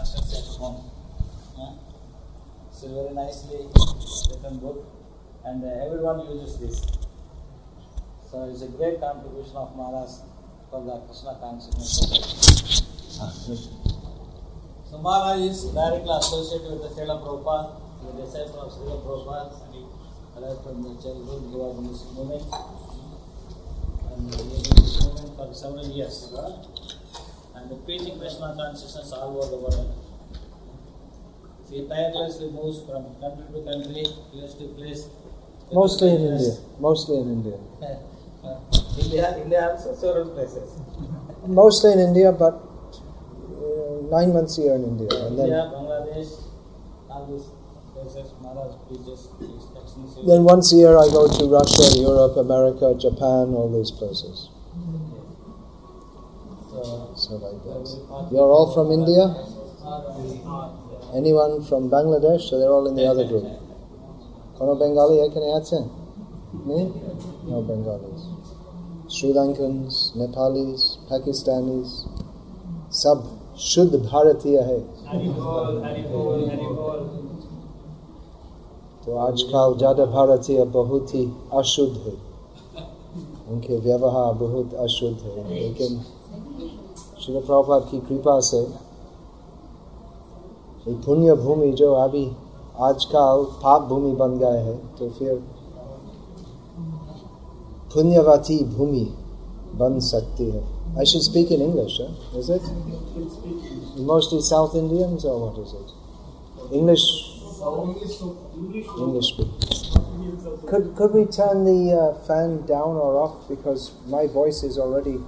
Conscience at Home. It's a very nicely written book, and everyone uses this. So it's a great contribution of Maharaj for the Krishna consciousness. So Maharaj is directly associated with the Srila Prabhupada, the disciple of Srila Prabhupada, right from the childhood he was in this movement, and he was in this movement for several years, and preaching Krishna consciousness all over the world. So he tirelessly moves from country to country, place to place. Mostly in India. India also several places. Mostly in India, but 9 months a year in India. And then, India, Bangladesh, all these places, Maharaj preaches instructions. Then once a year I go to Russia, Europe, America, Japan, all these places. So like that. You're all from India? Anyone from Bangladesh? So they're all in the other group. Kono Bengali ekane achen? No Bengalis. Sri Lankans, Nepalis, Pakistanis, sab शुद्ध भारतीय है. तो आजकल ज़्यादा भारतीय बहुत ही अशुद्ध है, उनके व्यवहार बहुत अशुद्ध है, लेकिन श्रील प्रभुपाद की कृपा से एक पुण्य भूमि जो अभी आजकल पाप भूमि बन गए है, तो फिर पुण्यवती भूमि बन सकती है. I should speak in English, is it? Mostly South Indians, or what is it? English speaking. Could we turn the fan down or off, because my voice is already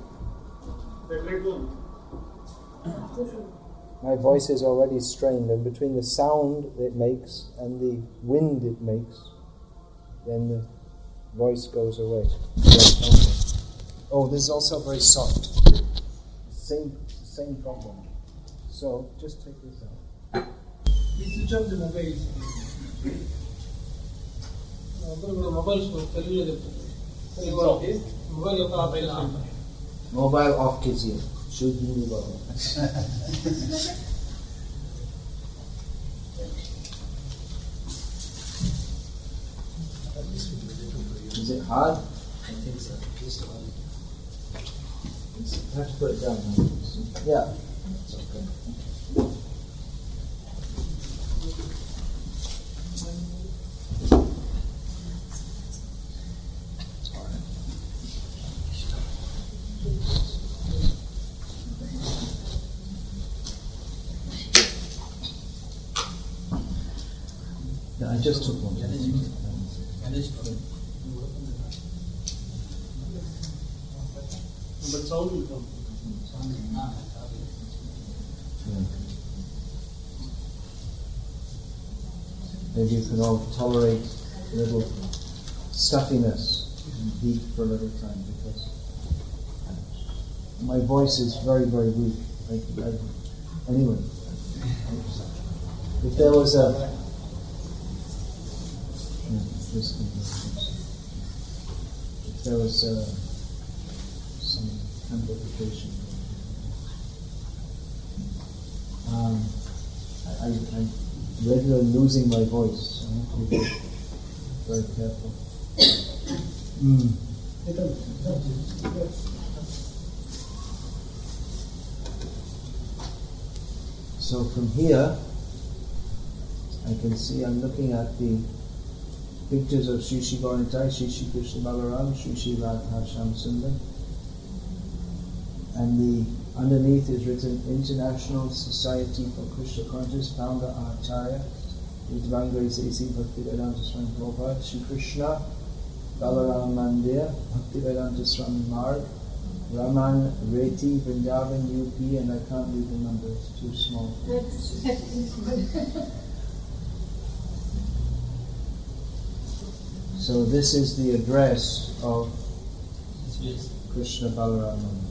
strained, and between the sound it makes and the wind it makes, then the voice goes away. Okay. Oh, this is also very soft. Same problem. So just take this out. Mobile off कीजिए. Should be mobile. Is it hard? I think so. Just hard. You have to put it down. Yeah. It's okay. It's hard. Yeah, I just took one. But sound will come. Maybe you can all tolerate a little stuffiness and heat for a little time, because my voice is very, very weak. Anyway, if there was some amplification, I'm regularly losing my voice, so I have to be very careful. So from here, I can see I'm looking at the pictures of Shri Shri Gauranitai, Shri Shri Krishna Balaram, Shri Shri Radha Shyam Sundar, and the underneath is written International Society for Krishna Conscious, founder Acharya Vidvanga Sesi Bhaktivedanta Swami Prabhupada, Shri Krishna Balaram Mandir, Bhaktivedanta Swami Marg, Raman Reti, Vrindavan, UP, and I can't read the number, it's too small. So this is the address of Krishna Balaram Mandir.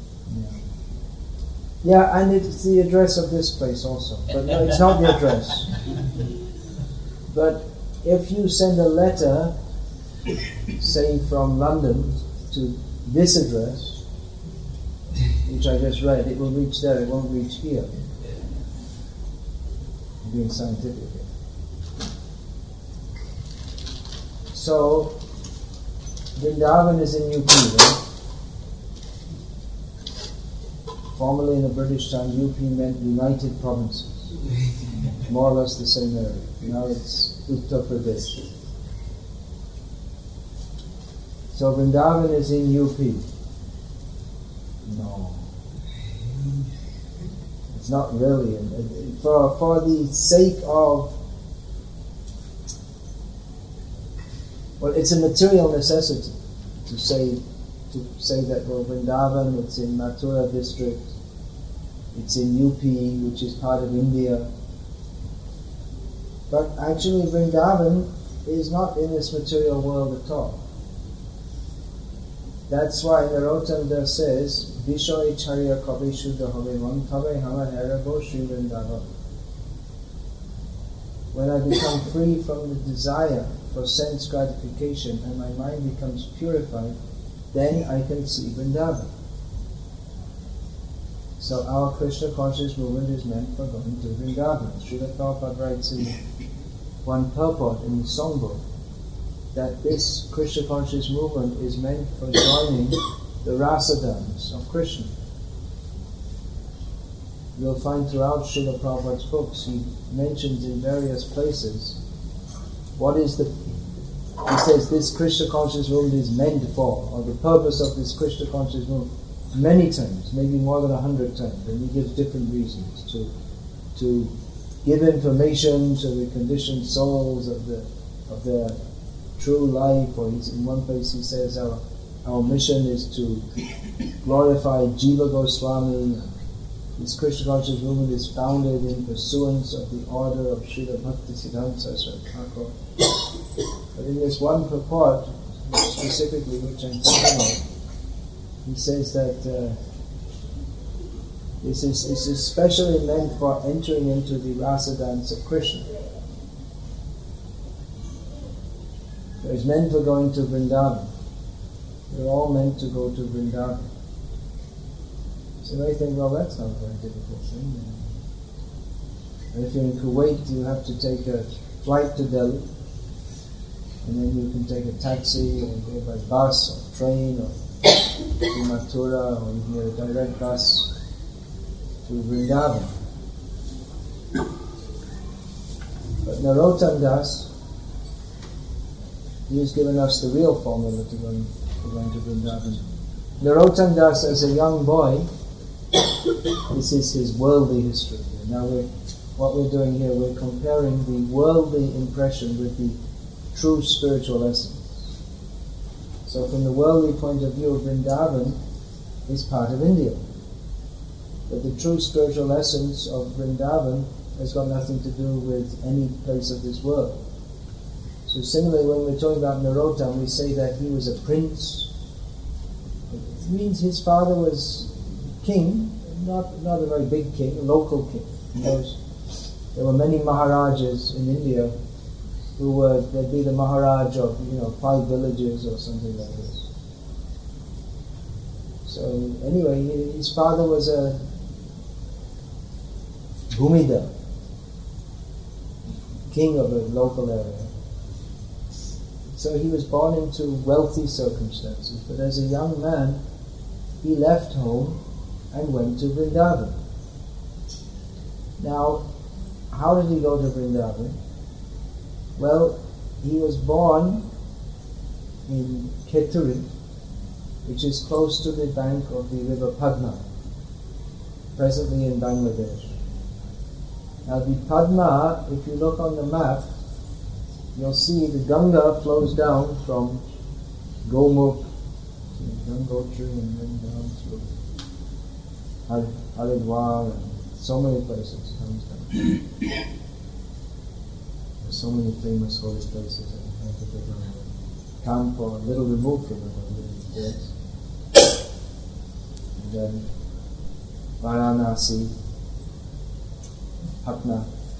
Yeah, and it's the address of this place also, but no, it's not the address. But if you send a letter, say from London to this address, which I just read, it will reach there, it won't reach here. being scientific here. So, Vrindavan is in UP, right? Formerly in the British time, UP meant United Provinces. More or less the same area. Now it's Uttar Pradesh. So Vrindavan is in UP. No. It's not really. For the sake of... Well, it's a material necessity to say that, well, Vrindavan, it's in Mathura district, it's in UP, which is part of India. But actually Vrindavan is not in this material world at all. That's why Narottam Das says, Vishoy Charya Kavi Shuddha Havevan Tabe Hama Harabo Shri Vrindavan. When I become free from the desire for sense gratification and my mind becomes purified, then I can see Vrindavan. So our Krishna conscious movement is meant for going to Vrindavan. Srila Prabhupada writes in one purport in the songbook that this Krishna conscious movement is meant for joining the rasa dance of Krishna. You'll find throughout Srila Prabhupada's books, he mentions in various places he says this Krishna conscious movement is meant for, or the purpose of this Krishna conscious movement, many times, maybe more than 100 times, and he gives different reasons to give information to the conditioned souls of their true life, or in one place he says our mission is to glorify Jiva Goswami. This Krishna conscious movement is founded in pursuance of the order of Srila Bhaktisiddhanta Saraswati Thakur. But in this one purport, specifically which I'm talking about, he says that this is especially meant for entering into the rasa dance of Krishna. So it's meant for going to Vrindavan. We're all meant to go to Vrindavan. So they think, well, that's not a very difficult thing. And if you're in Kuwait, you have to take a flight to Delhi, and then you can take a taxi or go by bus or train or to Mathura, or you can get a direct bus to Vrindavan. But Narottam Das, he has given us the real formula to going to Vrindavan. Narottam Das, as a young boy, this is his worldly history. Now what we're doing here, we're comparing the worldly impression with the true spiritual essence. So from the worldly point of view, Vrindavan is part of India. But the true spiritual essence of Vrindavan has got nothing to do with any place of this world. So similarly, when we're talking about Narottam, we say that he was a prince. It means his father was king, not a very big king, a local king. There were many Maharajas in India they'd be the Maharaj of 5 villages or something like this. So anyway, his father was a Bhumidar, king of a local area. So he was born into wealthy circumstances, but as a young man, he left home and went to Vrindavan. Now, how did he go to Vrindavan? Well, he was born in Keturi, which is close to the bank of the river Padma, presently in Bangladesh. Now the Padma, if you look on the map, you'll see the Ganga flows down from Gomukh to Gangotri and then down through Haridwar and so many places it comes down. There's so many famous holy places in Kanpur, a little removed from it, yes. And then Varanasi, Patna,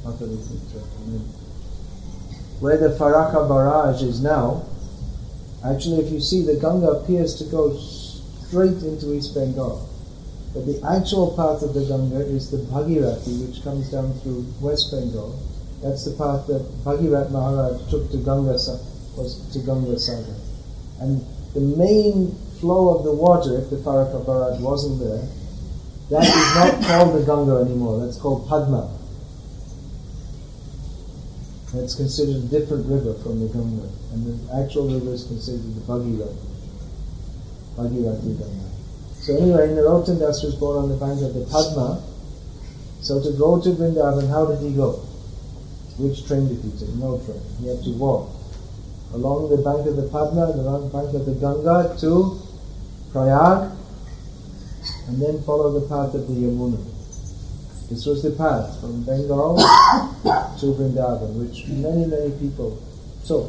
where the Farakka barrage is now. Actually, if you see, the Ganga appears to go straight into East Bengal. But the actual path of the Ganga is the Bhagirathi, which comes down through West Bengal. That's the path that Bhagirath Maharaj took to Ganga Sagar. And the main flow of the water, if the Faraka Barrage wasn't there, that is not called the Ganga anymore. That's called Padma. It's considered a different river from the Ganga. And the actual river is considered the Bhagirathi Ganga. So anyway, Narottam Das was born on the bank of the Padma. So to go to Vrindavan, how did he go? Which train did he take? No train. He had to walk along the bank of the Padma, along the bank of the Ganga to Prayag, and then follow the path of the Yamuna. This was the path from Bengal to Vrindavan, which many, many people took.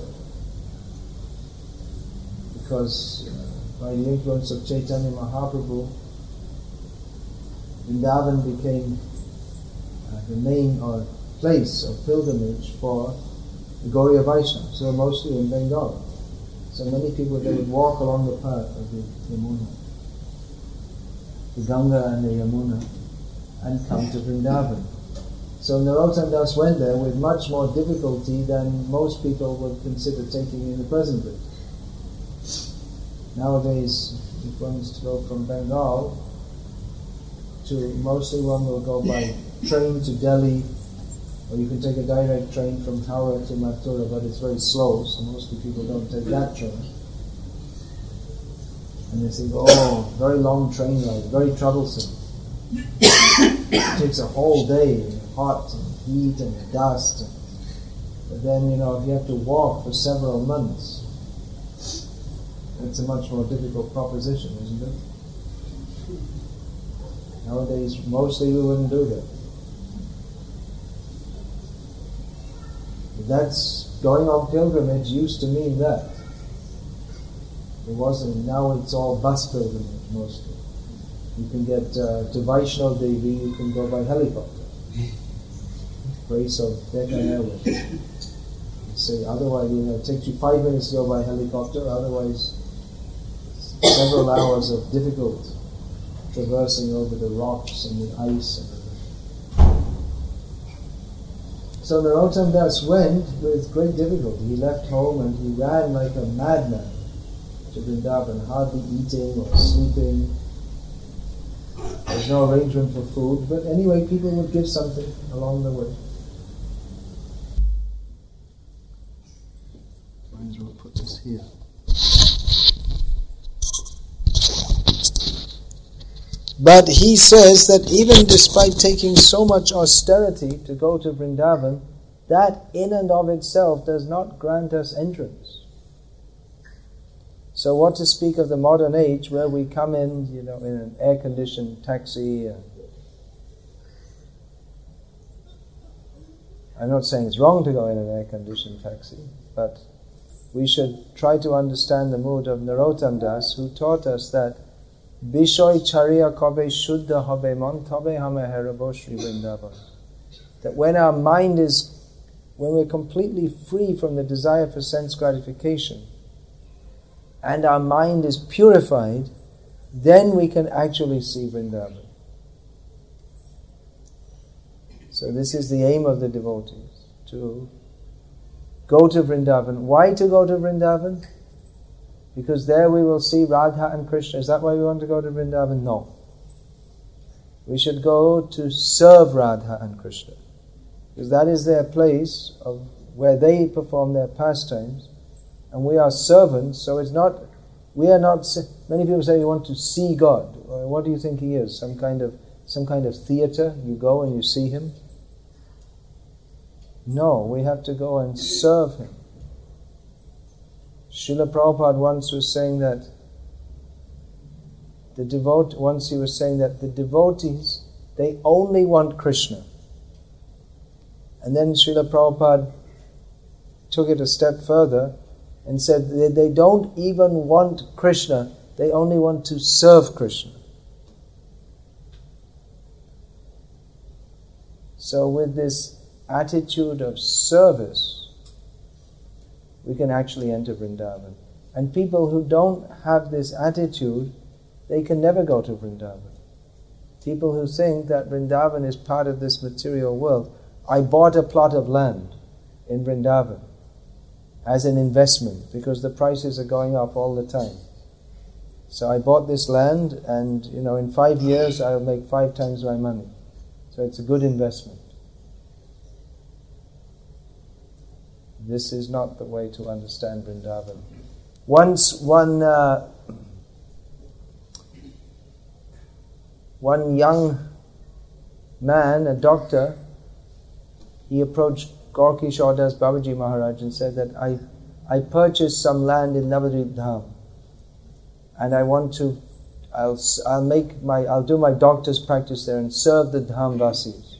Because by the influence of Chaitanya Mahaprabhu, Vrindavan became the main place of pilgrimage for the Gauriya Vaishnavas, so mostly in Bengal. So many people, they would walk along the path of the Yamuna, the Ganga and the Yamuna, and come to Vrindavan. So Narottam Das went there with much more difficulty than most people would consider taking in the present day. Nowadays, if one is to go from Bengal mostly one will go by train to Delhi, or you can take a direct train from Howrah to Mathura, but it's very slow, so mostly people don't take that train. And they think, oh, very long train ride, very troublesome. It takes a whole day, hot and heat and dust. But then, if you have to walk for several months, it's a much more difficult proposition, isn't it? Nowadays, mostly we wouldn't do that. But that's going on pilgrimage used to mean that. It wasn't. Now it's all bus pilgrimage mostly. You can get to Vaishnav Devi. You can go by helicopter. Grace of Deccan Airways. Say otherwise, it takes you 5 minutes to go by helicopter. Otherwise, several hours of difficult traversing over the rocks and the ice and everything. So Narottam Das went with great difficulty. He left home and he ran like a madman to Vrindavan, hardly eating or sleeping. There's no arrangement for food, but anyway, people would give something along the way. Might as well put this here. But he says that even despite taking so much austerity to go to Vrindavan, that in and of itself does not grant us entrance. So what to speak of the modern age where we come in, in an air-conditioned taxi. I'm not saying it's wrong to go in an air-conditioned taxi, but we should try to understand the mood of Narottam Das, who taught us that Bishoy Chariya Kobe Shuddha Hobe Mon Tobe Hame Herabo Shri Vrindavan. That when we're completely free from the desire for sense gratification, and our mind is purified, then we can actually see Vrindavan. So this is the aim of the devotees, to go to Vrindavan. Why to go to Vrindavan? Because there we will see Radha and Krishna. Is that why we want to go to Vrindavan? No. We should go to serve Radha and Krishna. Because that is their place of where they perform their pastimes. And we are servants, so many people say you want to see God. What do you think He is? Some kind of theater? You go and you see Him? No, we have to go and serve Him. Srila Prabhupada once was saying that the devotees, they only want Krishna. And then Srila Prabhupada took it a step further and said they don't even want Krishna, they only want to serve Krishna. So with this attitude of service, we can actually enter Vrindavan. And people who don't have this attitude, they can never go to Vrindavan. People who think that Vrindavan is part of this material world. I bought a plot of land in Vrindavan as an investment because the prices are going up all the time. So I bought this land and, in 5 years I'll make 5 times my money. So it's a good investment. This is not the way to understand Vrindavan. Once one young man, a doctor, he approached Gaur Kishore Das Babaji Maharaj and said that I purchased some land in Navadvip Dham and I want to, I'll do my doctor's practice there and serve the Dham Vasis.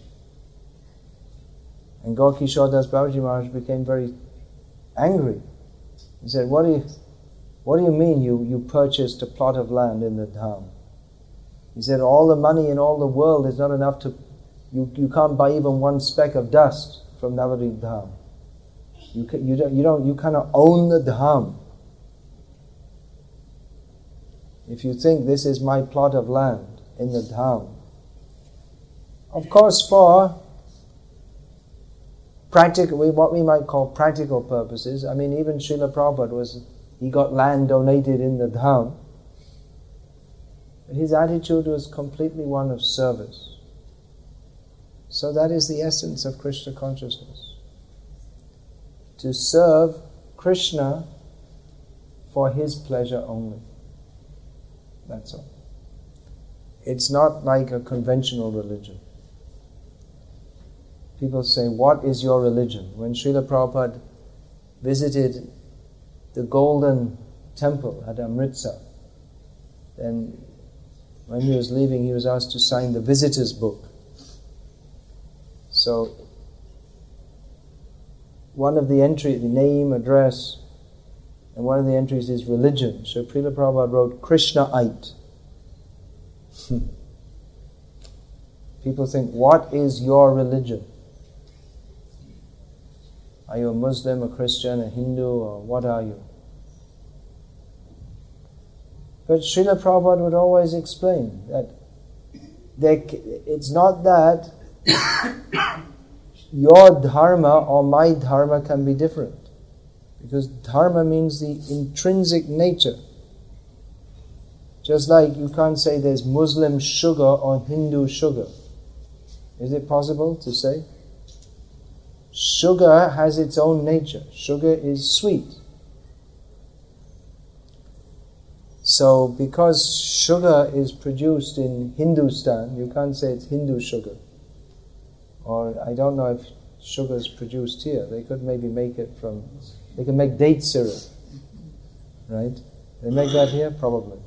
And Gaur Kishore Das Babaji Maharaj became very angry. He said, what do you mean you purchased a plot of land in the Dham? He said, all the money in all the world is not enough to, you can't buy even one speck of dust from Navadvip Dham. You cannot own the Dham. If you think this is my plot of land in the Dham. Of course, for practical, what we might call practical purposes, even Srila Prabhupada he got land donated in the Dham. But his attitude was completely one of service. So that is the essence of Krishna consciousness. To serve Krishna for his pleasure only. That's all. It's not like a conventional religion. People say, what is your religion? When Srila Prabhupada visited the Golden Temple at Amritsar, then when he was leaving, he was asked to sign the visitor's book. So, one of the entries, the name, address, and one of the entries is religion. So Srila Prabhupada wrote Krishnaite. People think, what is your religion? Are you a Muslim, a Christian, a Hindu, or what are you? But Srila Prabhupada would always explain that it's not that your dharma or my dharma can be different. Because dharma means the intrinsic nature. Just like you can't say there's Muslim sugar or Hindu sugar. Is it possible to say? Sugar has its own nature. Sugar is sweet. So because sugar is produced in Hindustan, you can't say it's Hindu sugar. Or I don't know if sugar is produced here. They could maybe make it from... They can make date syrup. Right? They make that here? Probably.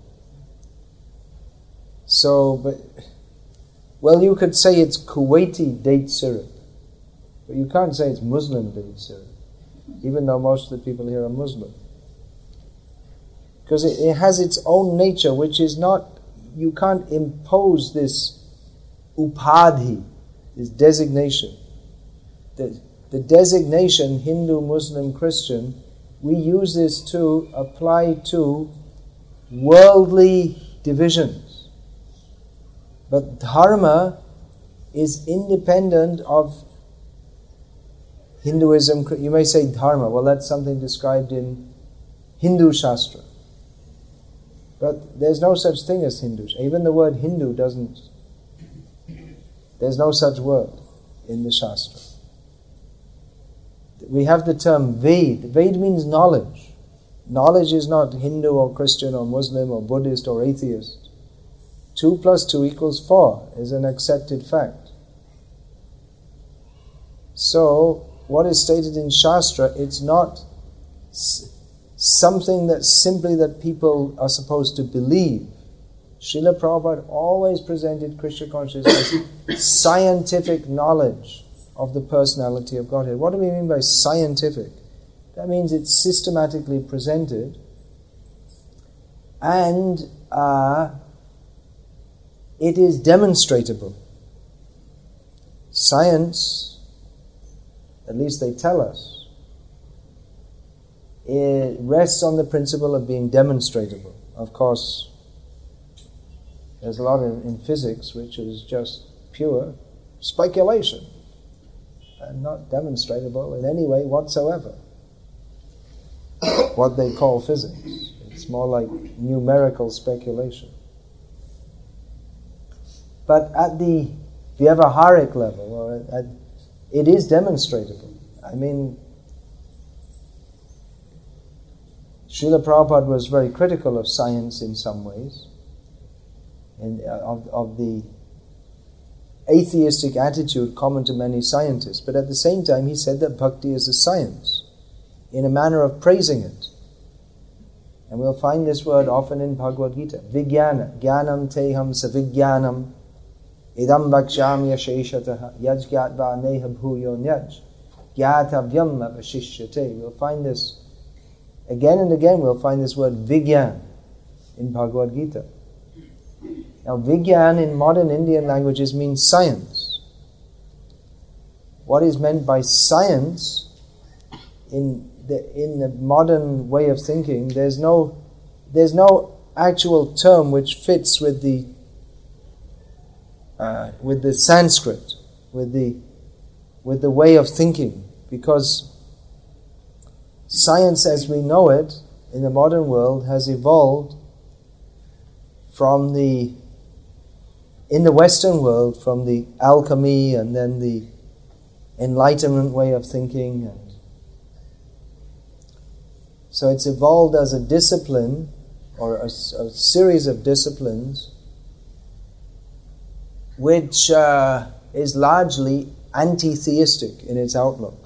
So, you could say it's Kuwaiti date syrup. But you can't say it's Muslim date syrup. Even though most of the people here are Muslim. Because it has its own nature, which is not... You can't impose this upadhi, this designation. The designation Hindu, Muslim, Christian, we use this to apply to worldly divisions. But dharma is independent of Hinduism. You may say dharma, well that's something described in Hindu Shastra. But there's no such thing as Hindu. Even the word Hindu doesn't... There's no such word in the Shastra. We have the term Ved. Ved means knowledge. Knowledge is not Hindu or Christian or Muslim or Buddhist or atheist. 2 + 2 = 4 is an accepted fact. So, what is stated in Shastra, it's not something that people are supposed to believe. Srila Prabhupada always presented Krishna consciousness as scientific knowledge of the personality of Godhead. What do we mean by scientific? That means it's systematically presented and it is demonstratable. Science, at least they tell us, it rests on the principle of being demonstratable. Of course, There's a lot in physics which is just pure speculation and not demonstrable in any way whatsoever. What they call physics. It's more like numerical speculation. But at the Vyavaharic level, or it is demonstrable. I mean, Srila Prabhupada was very critical of science in some ways, and of the atheistic attitude common to many scientists. But at the same time, he said that bhakti is a science, in a manner of praising it. And we'll find this word often in Bhagavad Gita. Vijnana, jnanam teham savijnanam, idam bhakshami asheshataha, yajgyatva neha bhuyo nyaj, gyatavyam avashishyate. We'll find this again and again. We'll find this word Vigyan in Bhagavad Gita. Now, Vigyan in modern Indian languages means science. What is meant by science in the modern way of thinking, there's no actual term which fits with the Sanskrit, with the way of thinking, because science as we know it in the modern world has evolved from in the Western world, from the alchemy and then the Enlightenment way of thinking, and so it's evolved as a discipline, or a series of disciplines, which is largely anti-theistic in its outlook.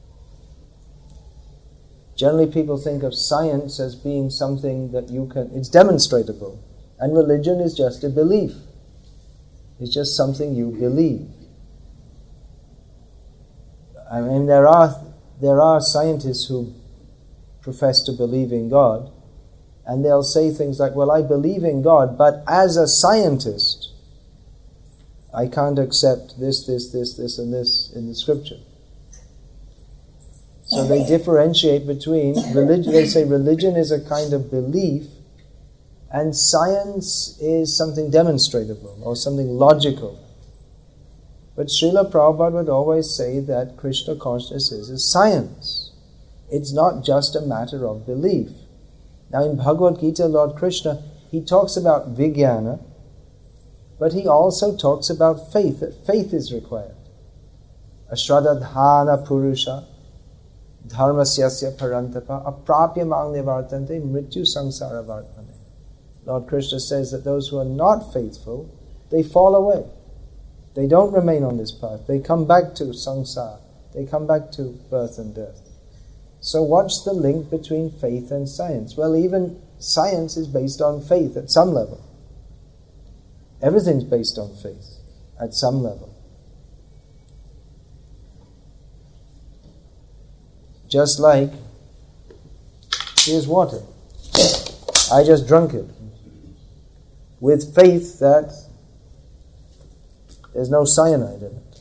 Generally people think of science as being something that it's demonstrable, and religion is just a belief. It's just something you believe. I mean, there are scientists who profess to believe in God, and they'll say things like, well, I believe in God, but as a scientist, I can't accept this, and this in the scripture. So they differentiate between religion. They say religion is a kind of belief, and science is something demonstrable or something logical. But Srila Prabhupada would always say that Krishna consciousness is a science. It's not just a matter of belief. Now in Bhagavad Gita, Lord Krishna, he talks about Vijnana, but he also talks about faith, that faith is required. Ashradadhana purusha dharmasyasya parantapa aprapya mang nivartante mrityu samsara vartmane. Lord Krishna says that those who are not faithful, they fall away. They don't remain on this path. They come back to samsara. They come back to birth and death. So what's the link between faith and science? Well, even science is based on faith at some level. Everything's based on faith at some level. Just like, here's water. I just drank it with faith that there's no cyanide in it.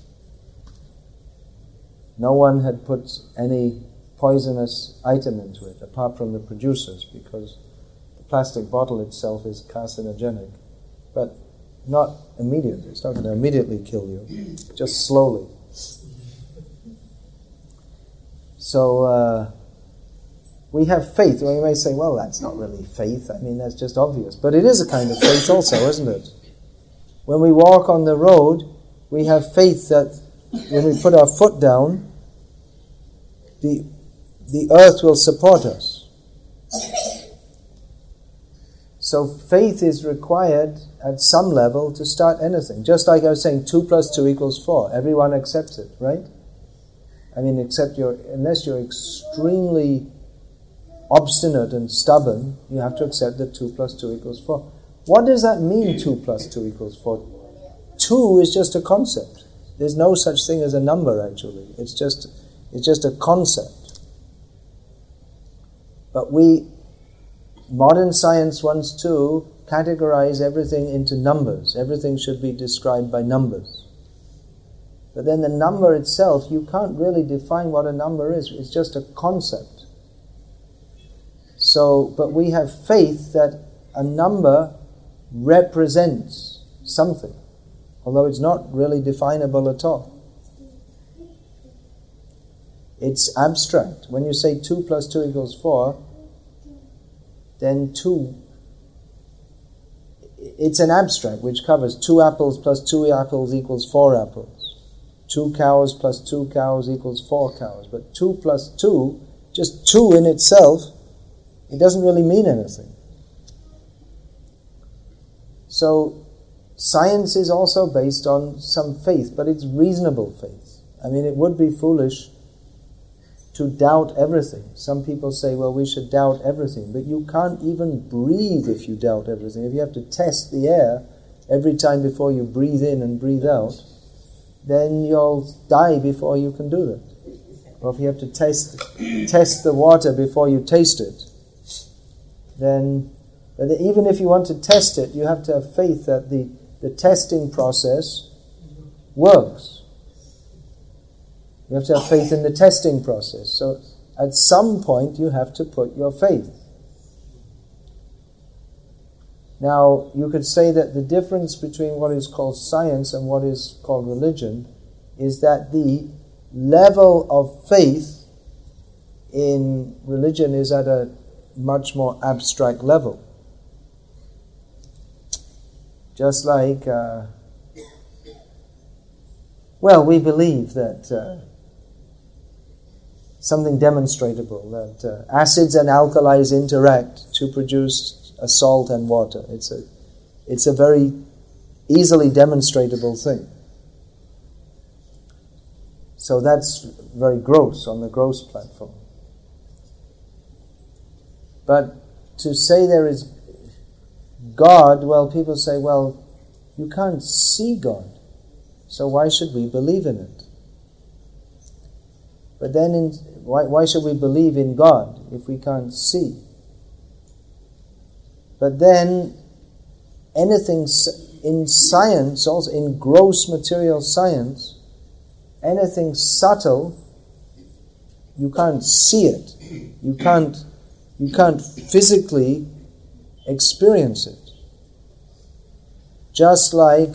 No one had put any poisonous item into it, apart from the producers, because the plastic bottle itself is carcinogenic, but not immediately. It's not going to immediately kill you, just slowly. So we have faith. Well, you may say, well, that's not really faith. I mean, that's just obvious. But it is a kind of faith also, isn't it? When we walk on the road, we have faith that when we put our foot down, the earth will support us. So faith is required at some level to start anything. Just like I was saying, 2 + 2 = 4. Everyone accepts it, right? I mean, unless you're extremely obstinate and stubborn, you have to accept that 2 + 2 = 4. What does that mean, 2 + 2 = 4? 2 is just a concept. There's no such thing as a number, actually. It's just a concept. But modern science wants to categorize everything into numbers. Everything should be described by numbers. But then the number itself, you can't really define what a number is. It's just a concept. So, but we have faith that a number represents something, although it's not really definable at all. It's abstract. When you say 2 plus 2 equals 4, then 2, it's an abstract which covers 2 apples plus 2 apples equals 4 apples. 2 cows plus 2 cows equals 4 cows. But 2 plus 2, just 2 in itself, it doesn't really mean anything. So science is also based on some faith, but it's reasonable faith. I mean, it would be foolish to doubt everything. Some people say, well, we should doubt everything, but you can't even breathe if you doubt everything. If you have to test the air every time before you breathe in and breathe out, then you'll die before you can do that. Or if you have to test the water before you taste it, then even if you want to test it, you have to have faith that the testing process works. You have to have faith in the testing process. So at some point you have to put your faith. Now, you could say that the difference between what is called science and what is called religion is that the level of faith in religion is at a much more abstract level. Just like, we believe that something demonstrable, that acids and alkalis interact to produce a salt and water. It's a very easily demonstratable thing. So that's very gross, on the gross platform. But to say there is God, people say, you can't see God, so why should we believe in it? But then why should we believe in God if we can't see? But then anything in science, also in gross material science, anything subtle, you can't see it. You can't physically experience it. Just like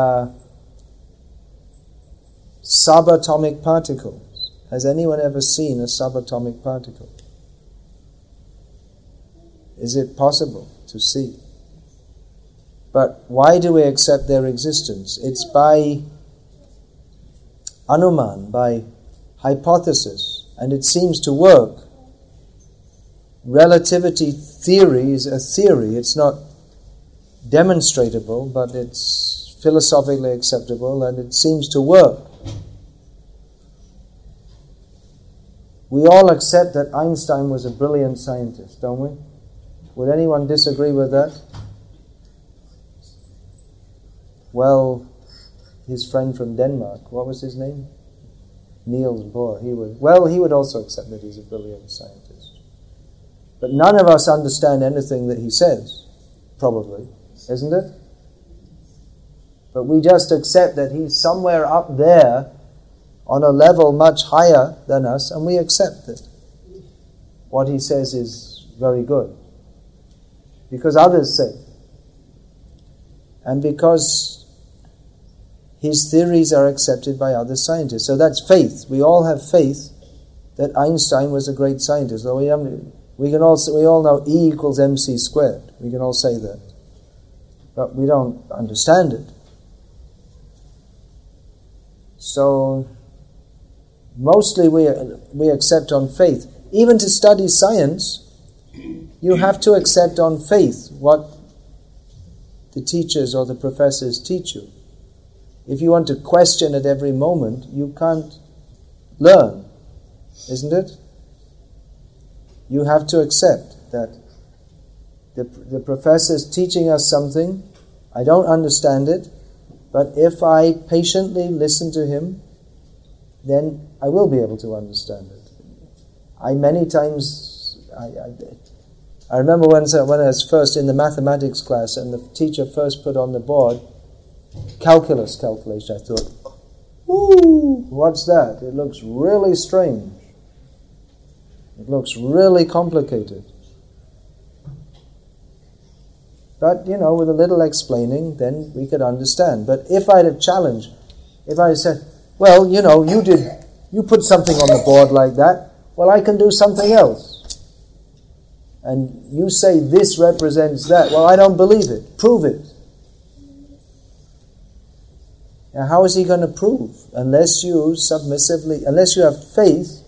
subatomic particles. Has anyone ever seen a subatomic particle? Is it possible to see? But why do we accept their existence? It's by anuman, by hypothesis, and it seems to work. Relativity theory is a theory. It's not demonstratable, but it's philosophically acceptable, and it seems to work. We all accept that Einstein was a brilliant scientist, don't we? Would anyone disagree with that? Well, his friend from Denmark, what was his name? Niels Bohr. He would also accept that he's a brilliant scientist. But none of us understand anything that he says, probably, isn't it? But we just accept that he's somewhere up there on a level much higher than us, and we accept it. What he says is very good. Because others say. And because his theories are accepted by other scientists. So that's faith. We all have faith that Einstein was a great scientist. Though we all know E equals mc squared. We can all say that. But we don't understand it. So mostly we accept on faith. Even to study science, you have to accept on faith what the teachers or the professors teach you. If you want to question at every moment, you can't learn, isn't it? You have to accept that the professor's teaching us something, I don't understand it, but if I patiently listen to him, then I will be able to understand it. I remember when I was first in the mathematics class and the teacher first put on the board calculus calculation. I thought, ooh, what's that? It looks really strange. It looks really complicated. But, with a little explaining, then we could understand. But if I'd have challenged, if I said, well, you put something on the board like that, well, I can do something else. And you say this represents that. Well, I don't believe it. Prove it. Now, how is he going to prove? Unless you have faith,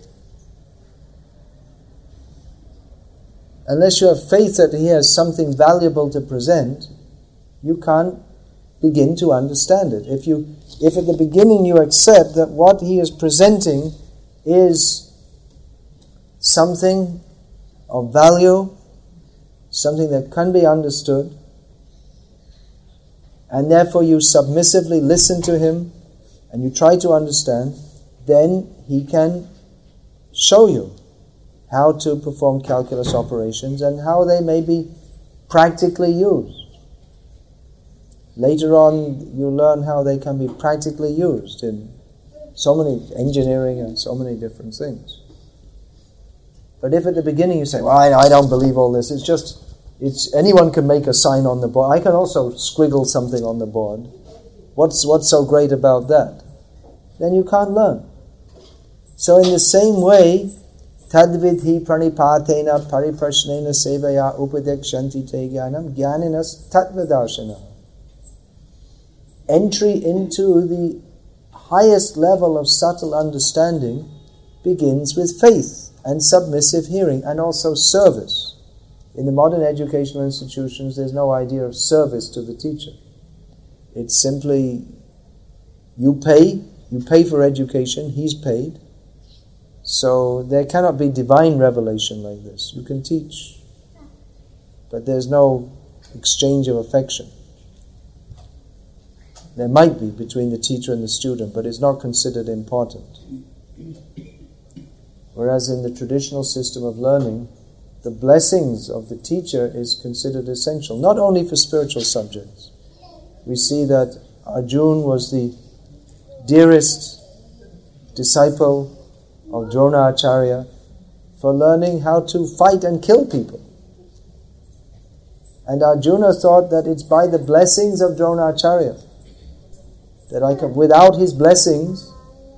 unless you have faith that he has something valuable to present, you can't begin to understand it. If at the beginning you accept that what he is presenting is something of value, something that can be understood, and therefore you submissively listen to him and you try to understand, then he can show you how to perform calculus operations and how they may be practically used. Later on, you learn how they can be practically used in so many engineering and so many different things. But if at the beginning you say, well, I don't believe all this, it's anyone can make a sign on the board. I can also squiggle something on the board. What's so great about that? Then you can't learn. So in the same way, tadvidhi pranipatena pariprashnena sevaya upadekshanti te jnanam jnaninas tattvadarshana. Entry into the highest level of subtle understanding begins with faith and submissive hearing and also service. In the modern educational institutions, there's no idea of service to the teacher. It's simply, you pay for education, he's paid. So there cannot be divine revelation like this. You can teach, but there's no exchange of affection. There might be between the teacher and the student, but it's not considered important. Whereas in the traditional system of learning, the blessings of the teacher is considered essential, not only for spiritual subjects. We see that Arjuna was the dearest disciple of Drona Acharya for learning how to fight and kill people. And Arjuna thought that it's by the blessings of Drona Acharya that without his blessings,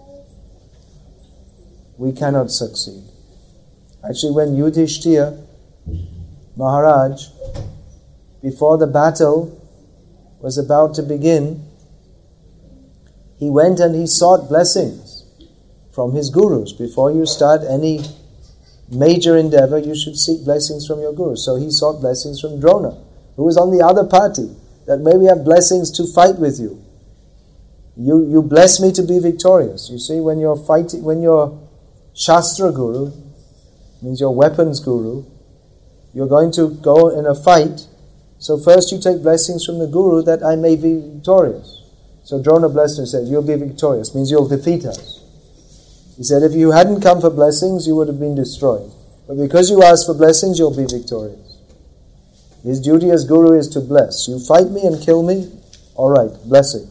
we cannot succeed. Actually, when Yudhishthira Maharaj, before the battle was about to begin, he went and he sought blessings from his gurus. Before you start any major endeavor, you should seek blessings from your gurus. So he sought blessings from Drona, who was on the other party, that may we have blessings to fight with you. You bless me to be victorious. You see, when you're fighting, when you're Shastra Guru, means your weapons guru, you're going to go in a fight, so first you take blessings from the guru that I may be victorious. So Drona blessed him and said, you'll be victorious, means you'll defeat us. He said, if you hadn't come for blessings, you would have been destroyed. But because you asked for blessings, you'll be victorious. His duty as guru is to bless. You fight me and kill me, all right, blessing.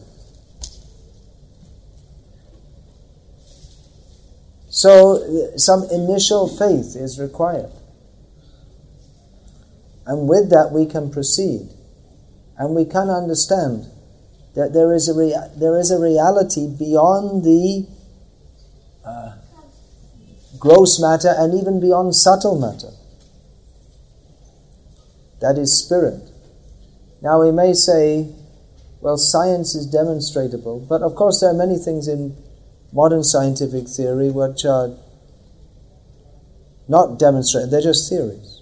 So some initial faith is required. And with that we can proceed. And we can understand that there is a reality beyond the gross matter and even beyond subtle matter. That is spirit. Now we may say, well, science is demonstratable, but of course there are many things in modern scientific theory which are not demonstrated, they're just theories.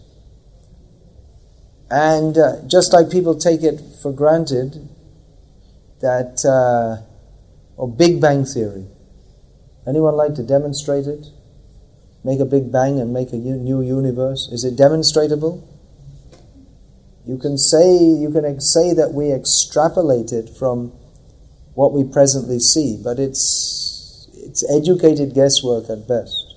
And just like people take it for granted that, or Big Bang Theory, anyone like to demonstrate it? Make a Big Bang and make a new universe? Is it demonstratable? You can say that we extrapolate it from what we presently see, but it's educated guesswork at best.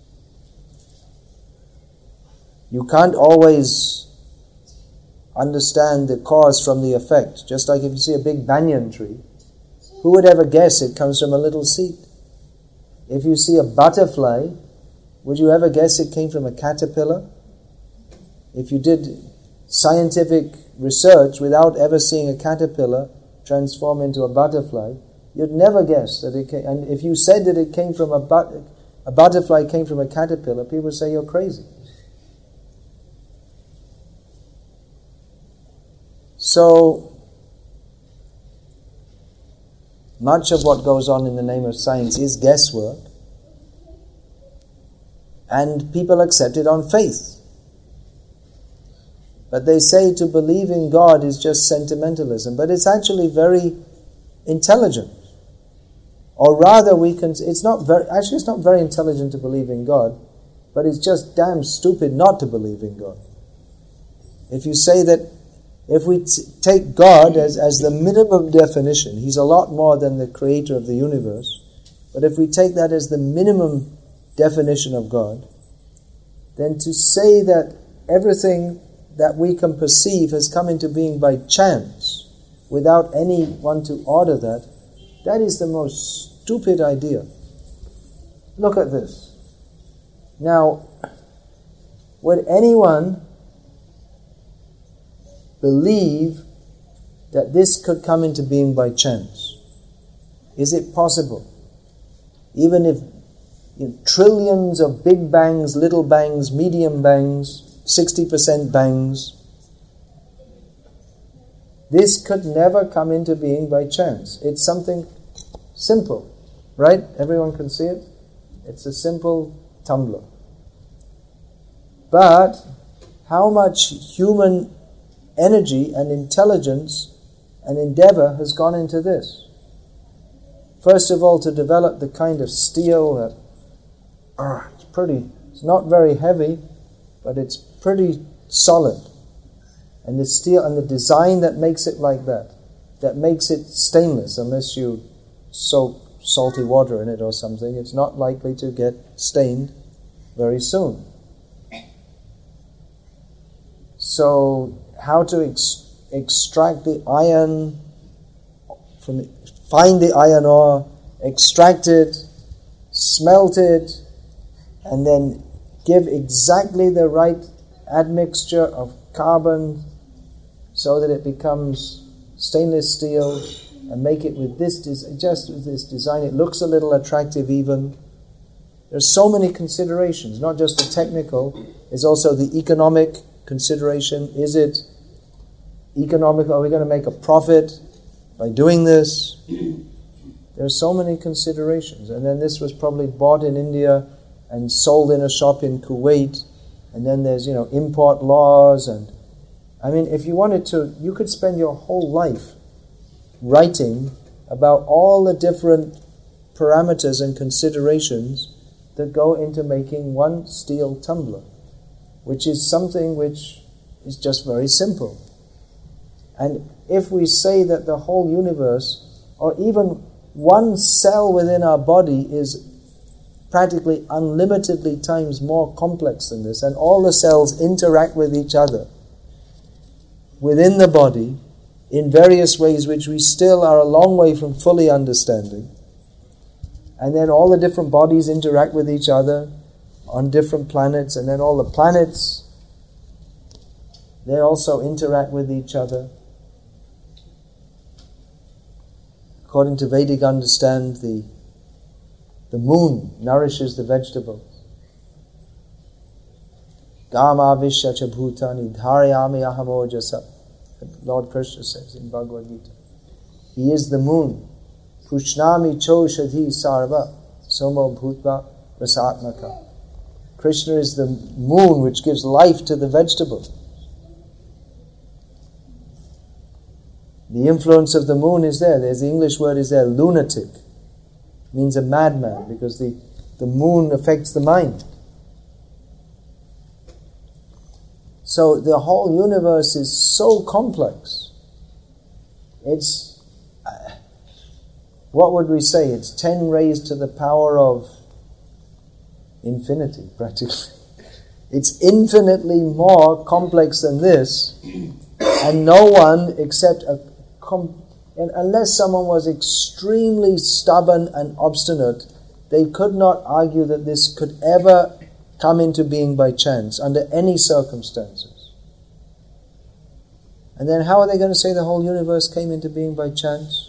You can't always understand the cause from the effect. Just like if you see a big banyan tree, who would ever guess it comes from a little seed? If you see a butterfly, would you ever guess it came from a caterpillar? If you did scientific research without ever seeing a caterpillar transform into a butterfly, you'd never guess that it came. And if you said that it came from a butterfly came from a caterpillar, people would say you're crazy. So much of what goes on in the name of science is guesswork, and people accept it on faith. But they say to believe in God is just sentimentalism, but it's actually very intelligent. Or rather, it's not very intelligent to believe in God, but it's just damn stupid not to believe in God. If you say that, if we take God as the minimum definition, He's a lot more than the creator of the universe, but if we take that as the minimum definition of God, then to say that everything that we can perceive has come into being by chance, without anyone to order that, that is the most stupid idea. Look at this. Now, would anyone believe that this could come into being by chance? Is it possible? Even if trillions of big bangs, little bangs, medium bangs, 60% bangs, this could never come into being by chance. It's something simple, right? Everyone can see it. It's a simple tumbler. But how much human energy and intelligence and endeavor has gone into this? First of all, to develop the kind of steel that it's not very heavy, but it's pretty solid. And the steel and the design that makes it like that makes it stainless unless you soak salty water in it or something. It's not likely to get stained very soon. So, how to extract the iron find the iron ore, extract it, smelt it, and then give exactly the right admixture of carbon so that it becomes stainless steel, and make it with this design. It looks a little attractive even. There's so many considerations, not just the technical, there's also the economic consideration. Is it economic? Are we going to make a profit by doing this? There are so many considerations. And then this was probably bought in India and sold in a shop in Kuwait. And then there's, import laws. And I mean, if you wanted to, you could spend your whole life writing about all the different parameters and considerations that go into making one steel tumbler, which is something which is just very simple. And if we say that the whole universe, or even one cell within our body, is practically unlimitedly times more complex than this, and all the cells interact with each other within the body in various ways which we still are a long way from fully understanding, and then all the different bodies interact with each other on different planets, and then all the planets, they also interact with each other. According to Vedic understanding, the moon nourishes the vegetables. Gama Vishya cha bhutani dharyami ahamojasa. Lord Krishna says in Bhagavad Gita. He is the moon. Pushnami choshadhi sarva somo bhutva rasatmaka. Krishna is the moon which gives life to the vegetable. The influence of the moon is there. There's the English word is there, lunatic. It means a madman, because the moon affects the mind. So the whole universe is so complex. It's, what would we say? It's 10 raised to the power of infinity, practically. It's infinitely more complex than this, and no one except unless someone was extremely stubborn and obstinate, they could not argue that this could ever come into being by chance, under any circumstances. And then how are they going to say the whole universe came into being by chance?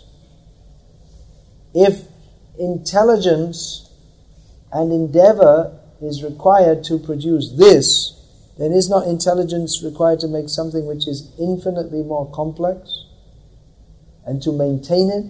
If intelligence and endeavor is required to produce this, then is not intelligence required to make something which is infinitely more complex and to maintain it?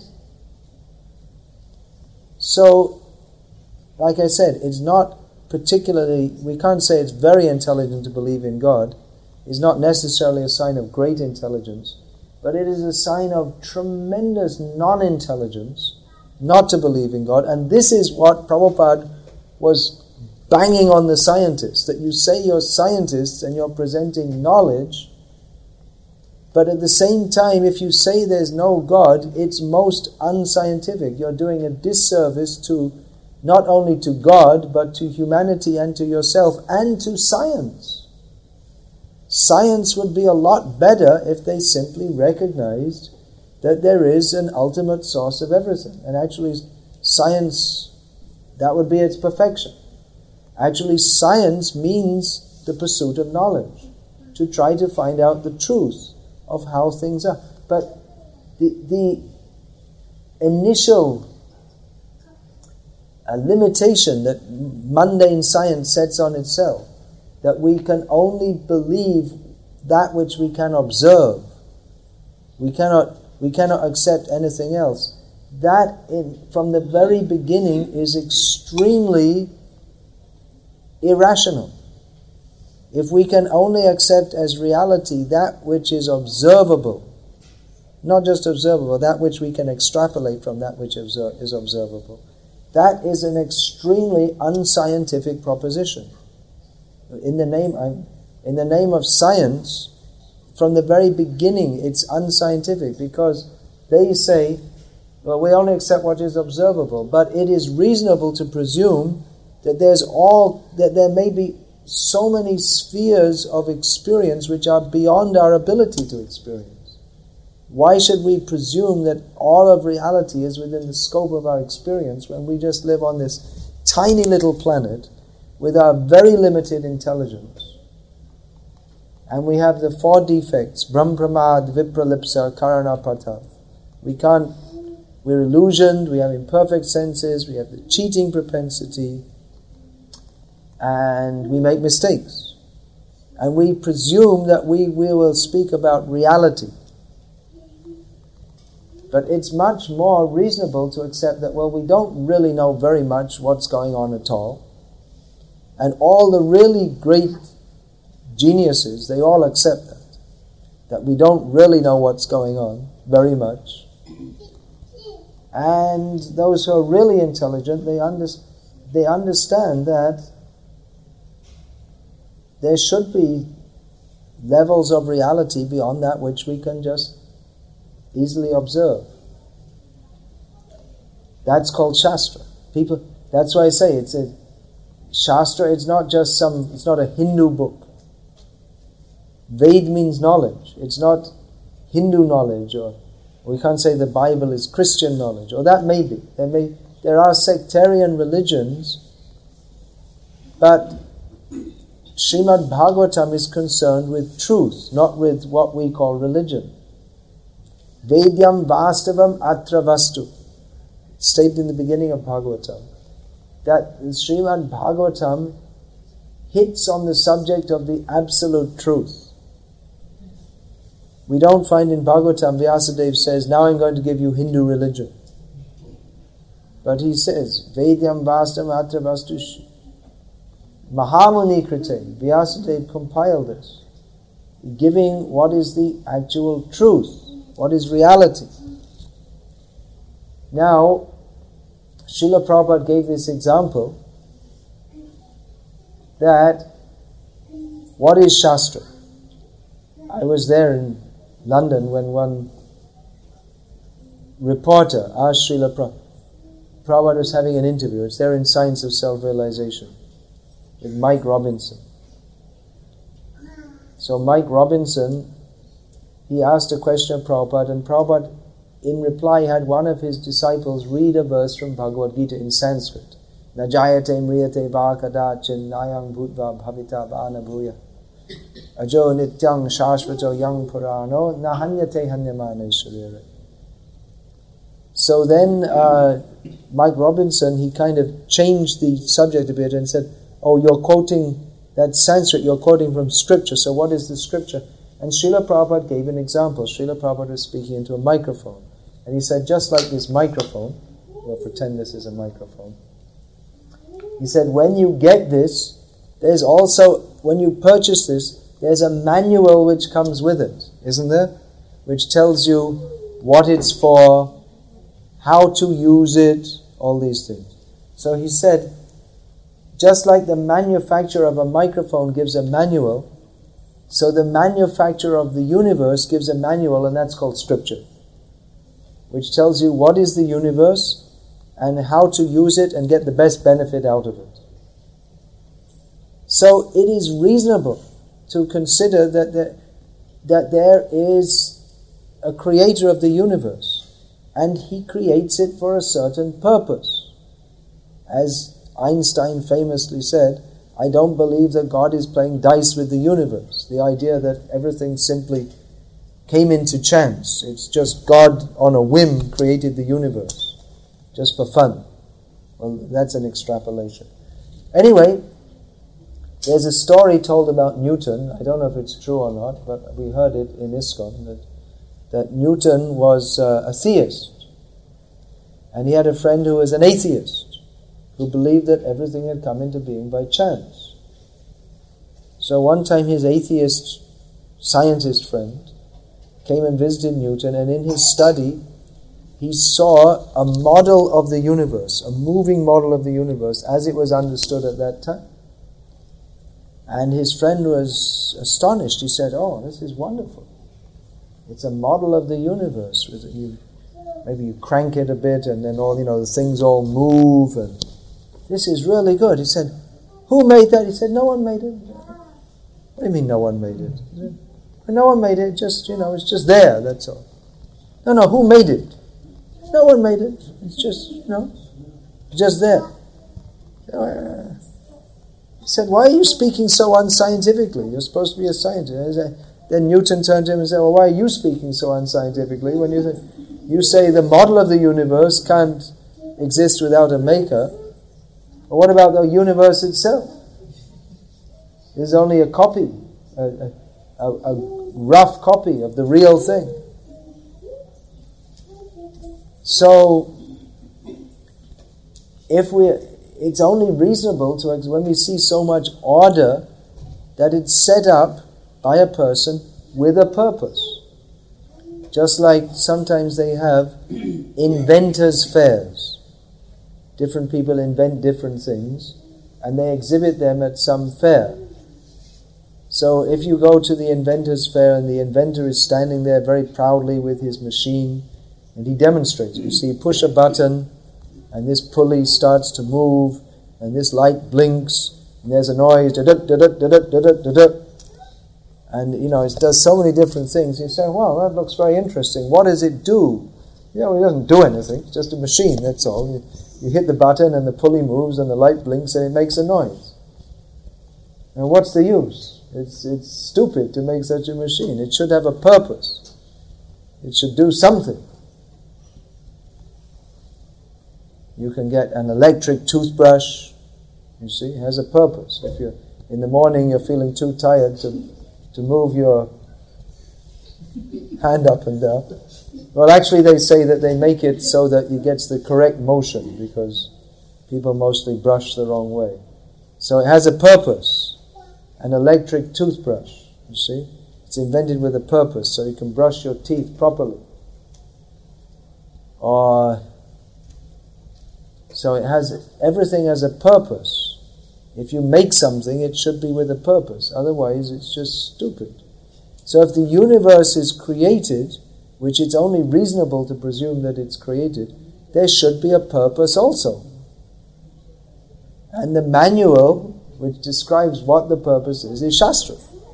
So, like I said, it's not particularly, we can't say it's very intelligent to believe in God. It's not necessarily a sign of great intelligence, but it is a sign of tremendous non-intelligence not to believe in God. And this is what Prabhupada was banging on the scientists, that you say you're scientists and you're presenting knowledge, but at the same time, if you say there's no God, it's most unscientific. You're doing a disservice to not only to God, but to humanity and to yourself and to science. Science would be a lot better if they simply recognized that there is an ultimate source of everything. And actually, science, that would be its perfection. Actually, science means the pursuit of knowledge, to try to find out the truth of how things are. But the initial limitation that mundane science sets on itself, that we can only believe that which we can observe, we cannot accept anything else, that from the very beginning is extremely irrational. If we can only accept as reality that which is observable, not just observable, that which we can extrapolate from that which is observable, that is an extremely unscientific proposition. In the name of science, from the very beginning, it's unscientific, because they say, well, we only accept what is observable, but it is reasonable to presume that there may be so many spheres of experience which are beyond our ability to experience. Why should we presume that all of reality is within the scope of our experience when we just live on this tiny little planet with our very limited intelligence? And we have the 4 defects: Brahmpramad, Vipralipsa, Karanapatav. We're illusioned, we have imperfect senses, we have the cheating propensity, and we make mistakes. And we presume that we will speak about reality. But it's much more reasonable to accept that, well, we don't really know very much what's going on at all. And all the really great geniuses, they all accept that we don't really know what's going on very much. And those who are really intelligent, they understand that there should be levels of reality beyond that which we can just easily observe. That's called Shastra. That's why I say it's a Shastra. It's not a Hindu book. Ved means knowledge. It's not Hindu knowledge, or we can't say the Bible is Christian knowledge, or that may be. There are sectarian religions, but Srimad Bhagavatam is concerned with truth, not with what we call religion. Vedyam vastavam atra vastu. It's stated in the beginning of Bhagavatam that Srimad Bhagavatam hits on the subject of the absolute truth. We don't find in Bhagavatam Vyasadeva says, now I'm going to give you Hindu religion. But he says, Vedyam vastavam atra vastu Mahamuni Krite. Vyasadeva compiled this, giving what is the actual truth, what is reality. Now, Srila Prabhupada gave this example that what is Shastra? I was there in London when one reporter asked Srila Prabhupada was having an interview. It's there in Science of Self-Realization with Mike Robinson. So Mike Robinson, he asked a question of Prabhupada, and Prabhupada in reply had one of his disciples read a verse from Bhagavad Gita in Sanskrit. Najayate mriyate va kadachin nayang bhutva bhavita vana bhuya. Ajo nityang shashvato yang purano nahanyate hanyamane sharire. So then Mike Robinson, he kind of changed the subject a bit and said, oh, you're quoting that Sanskrit, you're quoting from scripture, so what is the scripture? And Srila Prabhupada gave an example. Srila Prabhupada was speaking into a microphone. And he said, just like this microphone, we'll pretend this is a microphone. He said, when you get this, there's also, when you purchase this, there's a manual which comes with it, isn't there? Which tells you what it's for, how to use it, all these things. So he said, just like the manufacturer of a microphone gives a manual, so the manufacturer of the universe gives a manual, and that's called scripture, which tells you what is the universe and how to use it and get the best benefit out of it. So it is reasonable to consider that there is a creator of the universe, and he creates it for a certain purpose. As Einstein famously said, I don't believe that God is playing dice with the universe. The idea that everything simply came into chance. It's just God on a whim created the universe, just for fun. Well, that's an extrapolation. Anyway, there's a story told about Newton. I don't know if it's true or not, but we heard it in ISKCON, that Newton was a theist. And he had a friend who was an atheist, who believed that everything had come into being by chance. So one time his atheist scientist friend came and visited Newton, and in his study he saw a model of the universe, a moving model of the universe as it was understood at that time. And his friend was astonished. He said, oh, this is wonderful. It's a model of the universe. Maybe you crank it a bit and then all, the things all move, and this is really good. He said, who made that? He said, no one made it. What do you mean no one made it? No one made it, just, it's just there, that's all. No, who made it? No one made it. It's just, just there. He said, why are you speaking so unscientifically? You're supposed to be a scientist. Then Newton turned to him and said, well, why are you speaking so unscientifically when you say the model of the universe can't exist without a maker? But what about the universe itself? It's only a copy, a rough copy of the real thing. So, it's only reasonable to, when we see so much order, that it's set up by a person with a purpose. Just like sometimes they have inventors' fairs. Different people invent different things, and they exhibit them at some fair. So if you go to the inventor's fair and the inventor is standing there very proudly with his machine, and he demonstrates. You see, push a button, and this pulley starts to move, and this light blinks, and there's a noise, and it does so many different things. You say, wow, that looks very interesting. What does it do? It doesn't do anything. It's just a machine, that's all. You hit the button and the pulley moves and the light blinks and it makes a noise. And what's the use? It's stupid to make such a machine. It should have a purpose. It should do something. You can get an electric toothbrush. You see, it has a purpose. If you're in the morning you're feeling too tired to move your hand up and down. Well, actually they say that they make it so that it gets the correct motion, because people mostly brush the wrong way. So it has a purpose. An electric toothbrush, you see. It's invented with a purpose, so you can brush your teeth properly. So everything has a purpose. If you make something, it should be with a purpose. Otherwise, it's just stupid. So if the universe is created, which it's only reasonable to presume that it's created, there should be a purpose also. And the manual, which describes what the purpose is Shastra.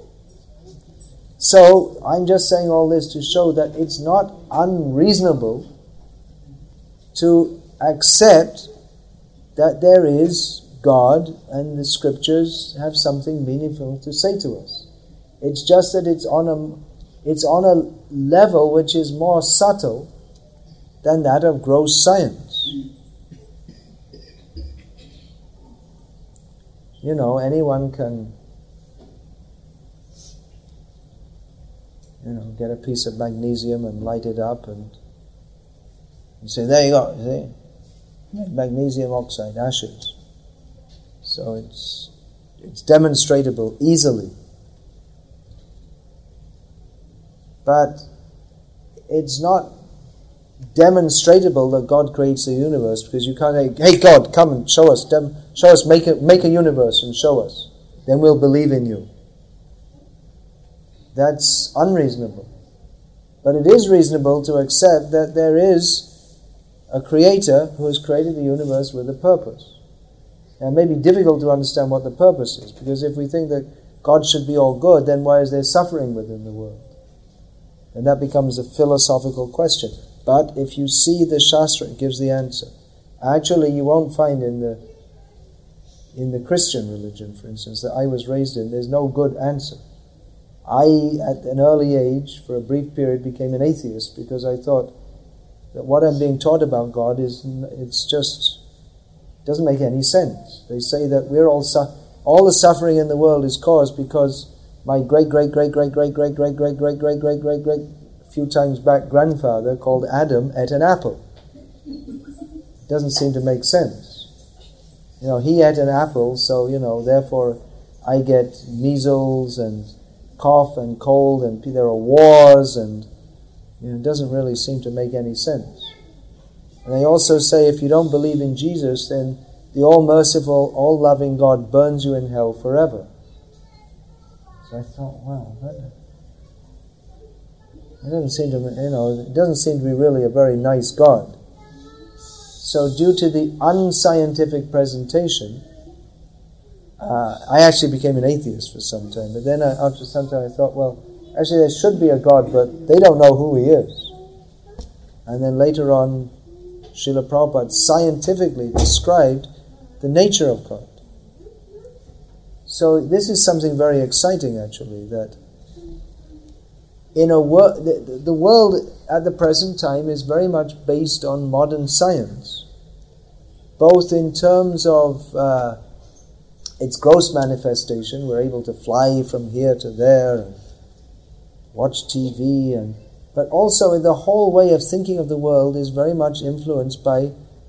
So, I'm just saying all this to show that it's not unreasonable to accept that there is God and the scriptures have something meaningful to say to us. It's just that it's on a level which is more subtle than that of gross science. You know, anyone can, get a piece of magnesium and light it up and say, there you go, you see? Magnesium oxide, ashes. So it's demonstratable easily. But it's not demonstratable that God creates the universe, because you can't say, hey God, come and show us, make a universe and show us. Then we'll believe in you. That's unreasonable. But it is reasonable to accept that there is a creator who has created the universe with a purpose. Now, it may be difficult to understand what the purpose is, because if we think that God should be all good, then why is there suffering within the world? And that becomes a philosophical question. But if you see the Shastra, it gives the answer. Actually, you won't find in the Christian religion, for instance, that I was raised in, there's no good answer. I, at an early age, for a brief period, became an atheist because I thought that what I'm being taught about God doesn't make any sense. They say that we're all the suffering in the world is caused because my great few times back grandfather called Adam ate an apple. It doesn't seem to make sense. He ate an apple, so therefore I get measles and cough and cold, and there are wars, and it doesn't really seem to make any sense. And they also say if you don't believe in Jesus, then the all-merciful, all-loving God burns you in hell forever. So I thought, wow, it doesn't seem to, it doesn't seem to be really a very nice God. So due to the unscientific presentation, I actually became an atheist for some time. But then after some time I thought, well, actually there should be a God, but they don't know who He is. And then later on, Srila Prabhupada scientifically described the nature of God. So this is something very exciting, actually, that in a the world at the present time is very much based on modern science, both in terms of its gross manifestation. We're able to fly from here to there and watch TV, but also in the whole way of thinking of the world is very much influenced by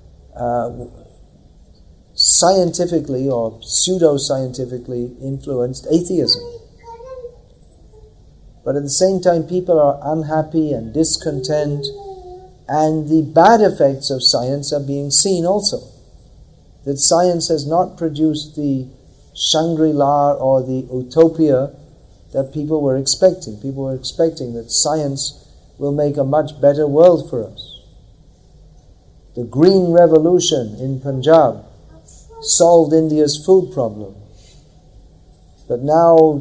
scientifically or pseudo-scientifically influenced atheism. But at the same time, people are unhappy and discontent, and the bad effects of science are being seen also. That science has not produced the Shangri-La or the utopia that people were expecting. People were expecting that science will make a much better world for us. The Green Revolution in Punjab solved India's food problem. But now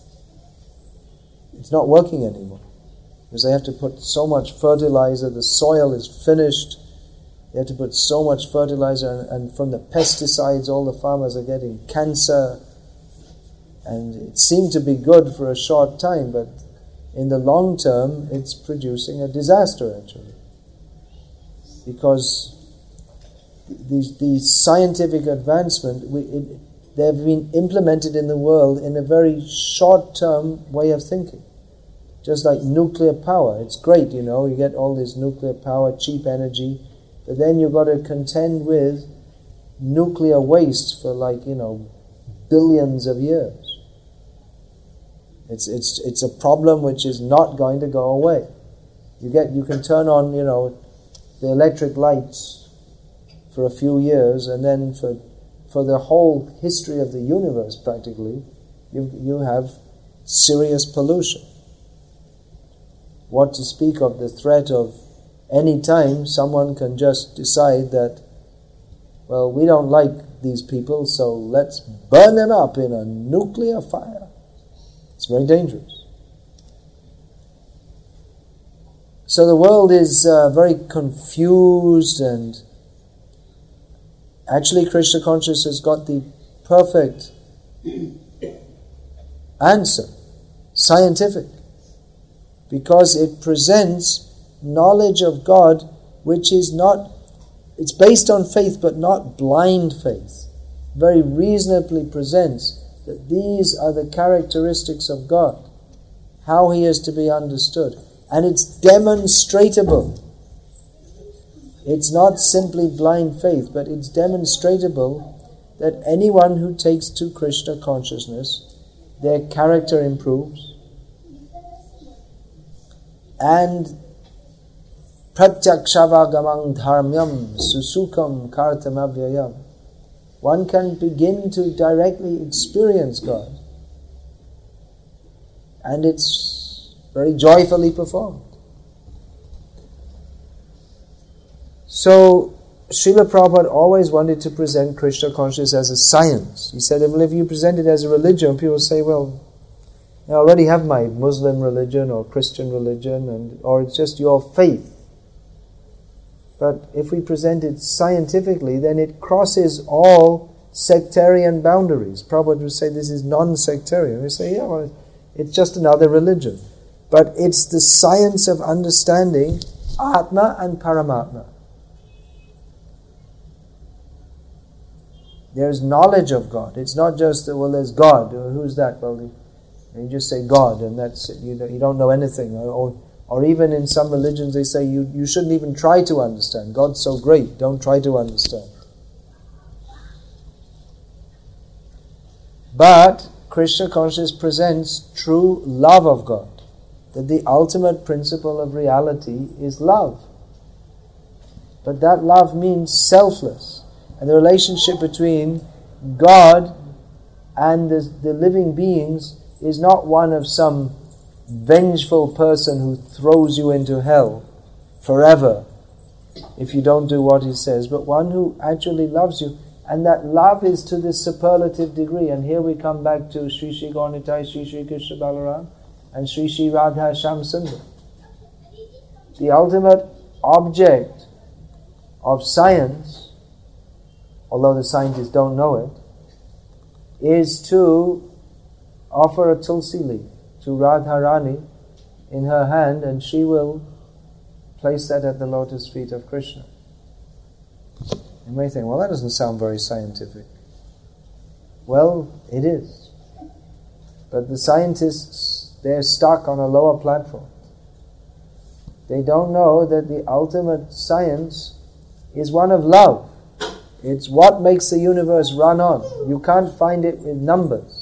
it's not working anymore, because they have to put so much fertilizer, the soil is finished, they have to put so much fertilizer, and from the pesticides all the farmers are getting cancer, and it seemed to be good for a short time, but in the long term it's producing a disaster actually, because the scientific advancement, they have been implemented in the world in a very short-term way of thinking. Just like nuclear power, it's great, you get all this nuclear power, cheap energy, but then you've got to contend with nuclear waste for billions of years. It's a problem which is not going to go away. You can turn on the electric lights for a few years, and then for the whole history of the universe practically, you have serious pollution. What to speak of the threat of any time someone can just decide that, well, we don't like these people, so let's burn them up in a nuclear fire. It's very dangerous. So the world is very confused, and actually Krishna consciousness has got the perfect answer. scientific, because it presents knowledge of God which is not, it's based on faith but not blind faith. Very reasonably presents that these are the characteristics of God, how He is to be understood. And it's demonstratable. It's not simply blind faith, but it's demonstratable that anyone who takes to Krishna consciousness, their character improves, and pratyakshavāgamam dharmyam susukam kartamavyayam. One can begin to directly experience God, and it's very joyfully performed. So, Srila Prabhupada always wanted to present Krishna consciousness as a science. He said, well, if you present it as a religion, people say, well, I already have my Muslim religion or Christian religion, or it's just your faith. But if we present it scientifically, then it crosses all sectarian boundaries. Prabhupada would say this is non-sectarian. We say, yeah, well, it's just another religion. But it's the science of understanding Atma and Paramatma. There's knowledge of God. It's not just, well, there's God. Who's that? Well, you just say God, and that's it. You don't know anything. Or even in some religions they say you shouldn't even try to understand. God's so great, don't try to understand. But Krishna consciousness presents true love of God. That the ultimate principle of reality is love. But that love means selfless. And the relationship between God and the living beings is not one of some vengeful person who throws you into hell forever if you don't do what he says, but one who actually loves you. And that love is to this superlative degree. And here we come back to Sri Sri Gaunitai, Sri Sri Krishna Balaram, and Sri Sri Radha Shyam Sundar. The ultimate object of science, although the scientists don't know it, is to offer a tulsi leaf to Radharani in her hand, and she will place that at the lotus feet of Krishna. You may think, well, that doesn't sound very scientific. Well, it is. But the scientists, they're stuck on a lower platform. They don't know that the ultimate science is one of love. It's what makes the universe run on. You can't find it in numbers.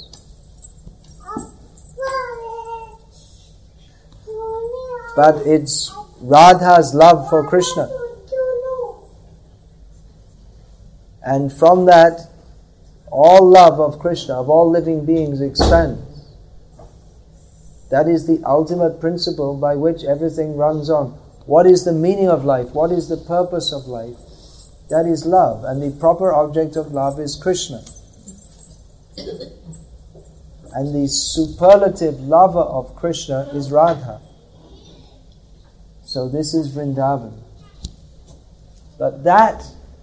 But it's Radha's love for Krishna. And from that, all love of Krishna, of all living beings, expands. That is the ultimate principle by which everything runs on. What is the meaning of life? What is the purpose of life? That is love. And the proper object of love is Krishna. And the superlative lover of Krishna is Radha. So this is Vrindavan. But that,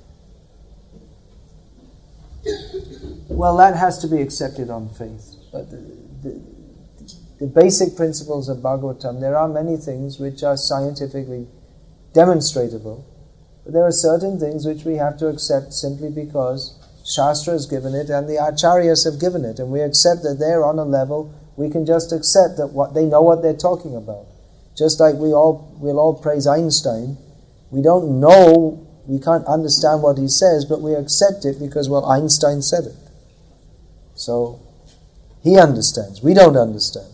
well, that has to be accepted on faith. But the basic principles of Bhagavatam, there are many things which are scientifically demonstratable, but there are certain things which we have to accept simply because Shastra has given it and the Acharyas have given it, and we accept that they're on a level, we can just accept that what they know what they're talking about. Just like we'll all praise Einstein, we don't know, we can't understand what he says, but we accept it because, well, Einstein said it. So, he understands, we don't understand.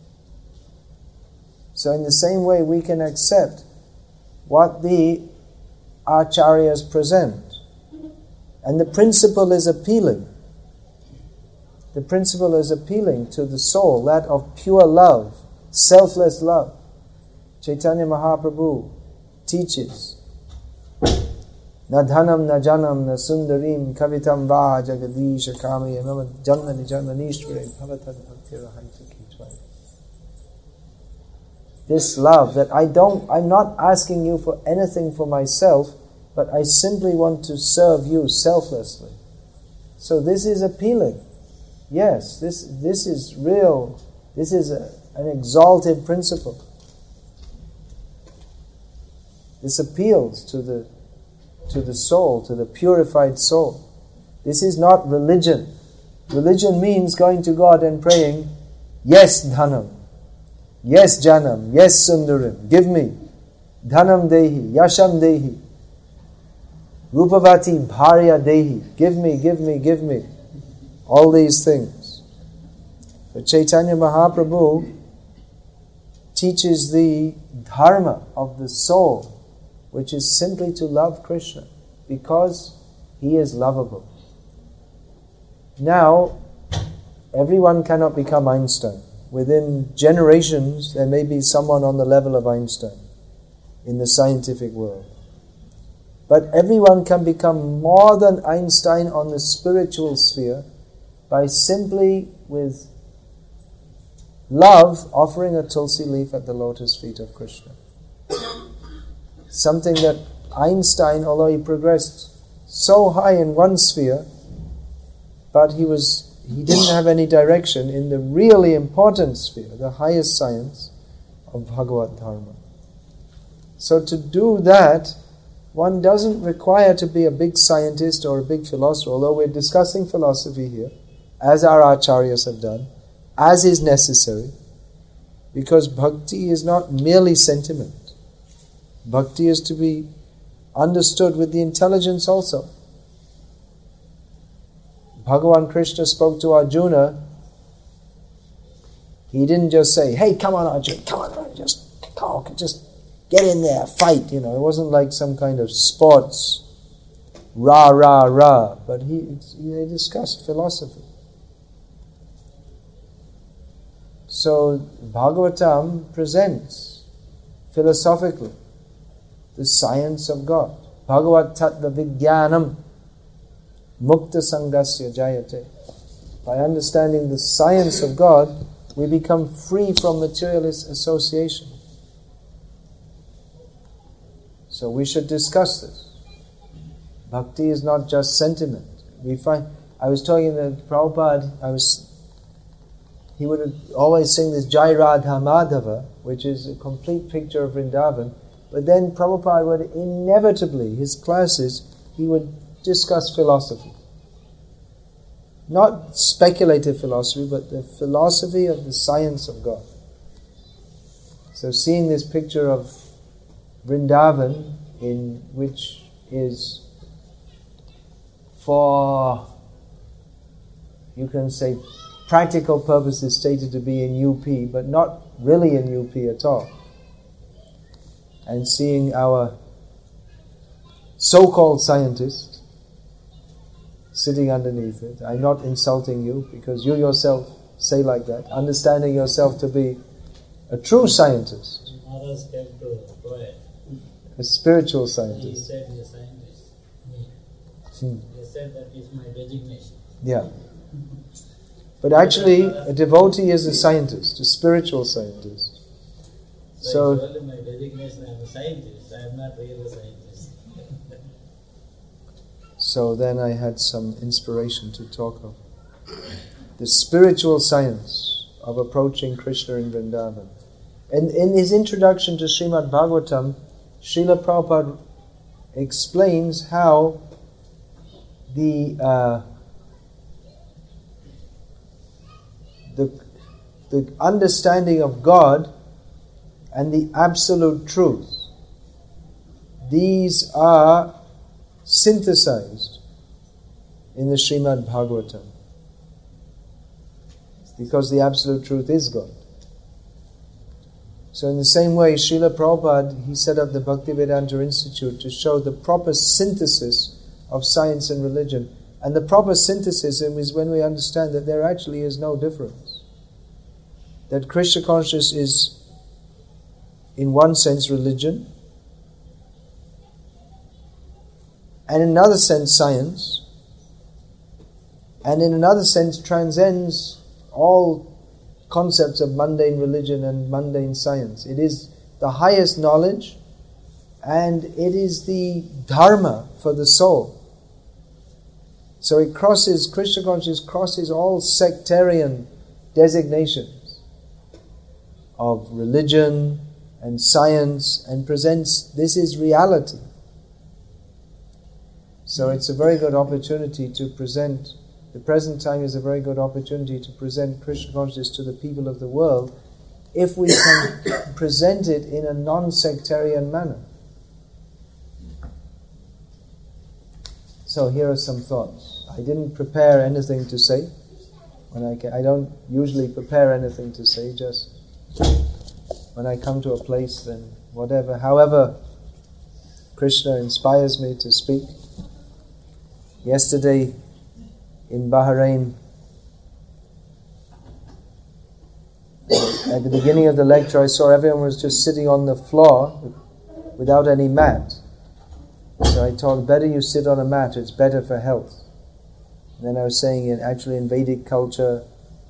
So in the same way, we can accept what the Acharyas present. And the principle is appealing. The principle is appealing to the soul, that of pure love, selfless love. Chaitanya Mahaprabhu teaches, Na dhanam, na janam, na sundarim, kavitam va jagadisha kami, mama janmani janmanishvare, bhavatad bhaktirahaitu kitvaja. This love that I'm not asking you for anything for myself, but I simply want to serve you selflessly. So this is appealing. Yes, this is real This is an exalted principle. This appeals to the soul, to the purified soul. This is not religion. Religion means going to God and praying, yes dhanam, yes janam, yes sundaram, give me. Dhanam dehi, yasham dehi, rupavati bharya dehi, give me, give me, give me. All these things. But Chaitanya Mahaprabhu teaches the dharma of the soul, which is simply to love Krishna, because he is lovable. Now, everyone cannot become Einstein. Within generations, there may be someone on the level of Einstein in the scientific world. But everyone can become more than Einstein on the spiritual sphere by simply, with love, offering a tulsi leaf at the lotus feet of Krishna. Something that Einstein, although he progressed so high in one sphere, but he didn't have any direction in the really important sphere, the highest science of Bhagavad Dharma. So to do that, one doesn't require to be a big scientist or a big philosopher, although we're discussing philosophy here, as our acharyas have done, as is necessary, because bhakti is not merely sentiment. Bhakti is to be understood with the intelligence also. Bhagavan Krishna spoke to Arjuna. He didn't just say, hey, come on Arjuna, come on, just get in there, fight. It wasn't like some kind of sports, rah, rah, rah. But they discussed philosophy. So Bhagavatam presents philosophically the science of God. Bhagavat tattva vijnanam mukta sangasya jayate. By understanding the science of God, we become free from materialist association. So we should discuss this. Bhakti is not just sentiment. I was talking to Prabhupada, he would always sing this Jai Radha Madhava, which is a complete picture of Vrindavan. But then Prabhupada would inevitably, his classes, he would discuss philosophy. Not speculative philosophy, but the philosophy of the science of God. So seeing this picture of Vrindavan, in which is for, you can say, practical purposes stated to be in UP, but not really in UP at all. And seeing our so-called scientists sitting underneath it. I'm not insulting you, because you yourself say like that, understanding yourself to be a true scientist. Others came to poet. A spiritual He scientist. said he's a scientist. He said that is my designation. Yeah. But actually, a devotee is a scientist, a spiritual scientist. So it's only my designation, I'm a scientist. I am not really a scientist. So then I had some inspiration to talk of the spiritual science of approaching Krishna in Vrindavan. And in his introduction to Srimad Bhagavatam, Srila Prabhupada explains how the understanding of God and the absolute truth, these are synthesized in the Srimad Bhagavatam. Because the absolute truth is God. So in the same way, Srila Prabhupada, he set up the Bhaktivedanta Institute to show the proper synthesis of science and religion. And the proper synthesis is when we understand that there actually is no difference. That Krishna consciousness is, in one sense, religion, and in another sense, science, and in another sense, transcends all concepts of mundane religion and mundane science. It is the highest knowledge, and it is the dharma for the soul. So it crosses, Krishna consciousness crosses all sectarian designations. of religion and science and presents this is reality. So it's a very good opportunity to present, the present time is a very good opportunity to present Krishna consciousness to the people of the world if we can present it in a non-sectarian manner. So here are some thoughts. I didn't prepare anything to say. I don't usually prepare anything to say, just when I come to a place, then whatever, however Krishna inspires me to speak. Yesterday in Bahrain, at the beginning of the lecture, I saw everyone was just sitting on the floor without any mat. So I told, better you sit on a mat, it's better for health. And then I was saying, actually in Vedic culture,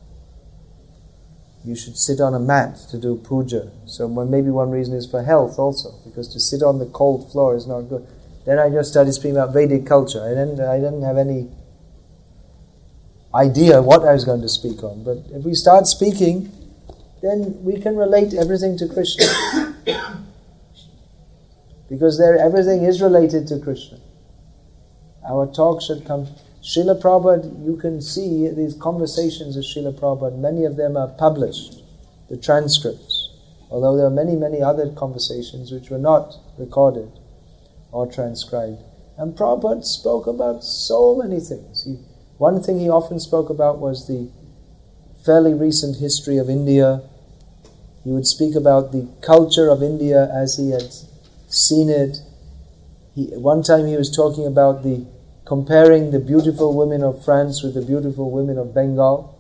you should sit on a mat to do puja. So maybe one reason is for health also, because to sit on the cold floor is not good. Then I just started speaking about Vedic culture. I didn't have any idea what I was going to speak on. But if we start speaking, then we can relate everything to Krishna. Because everything is related to Krishna. Our talk should come. Srila Prabhupada, you can see these conversations of Srila Prabhupada, many of them are published, the transcripts. Although there are many, many other conversations which were not recorded or transcribed. And Prabhupada spoke about so many things. One thing he often spoke about was the fairly recent history of India. He would speak about the culture of India as he had seen it. One time he was talking about comparing the beautiful women of France with the beautiful women of Bengal.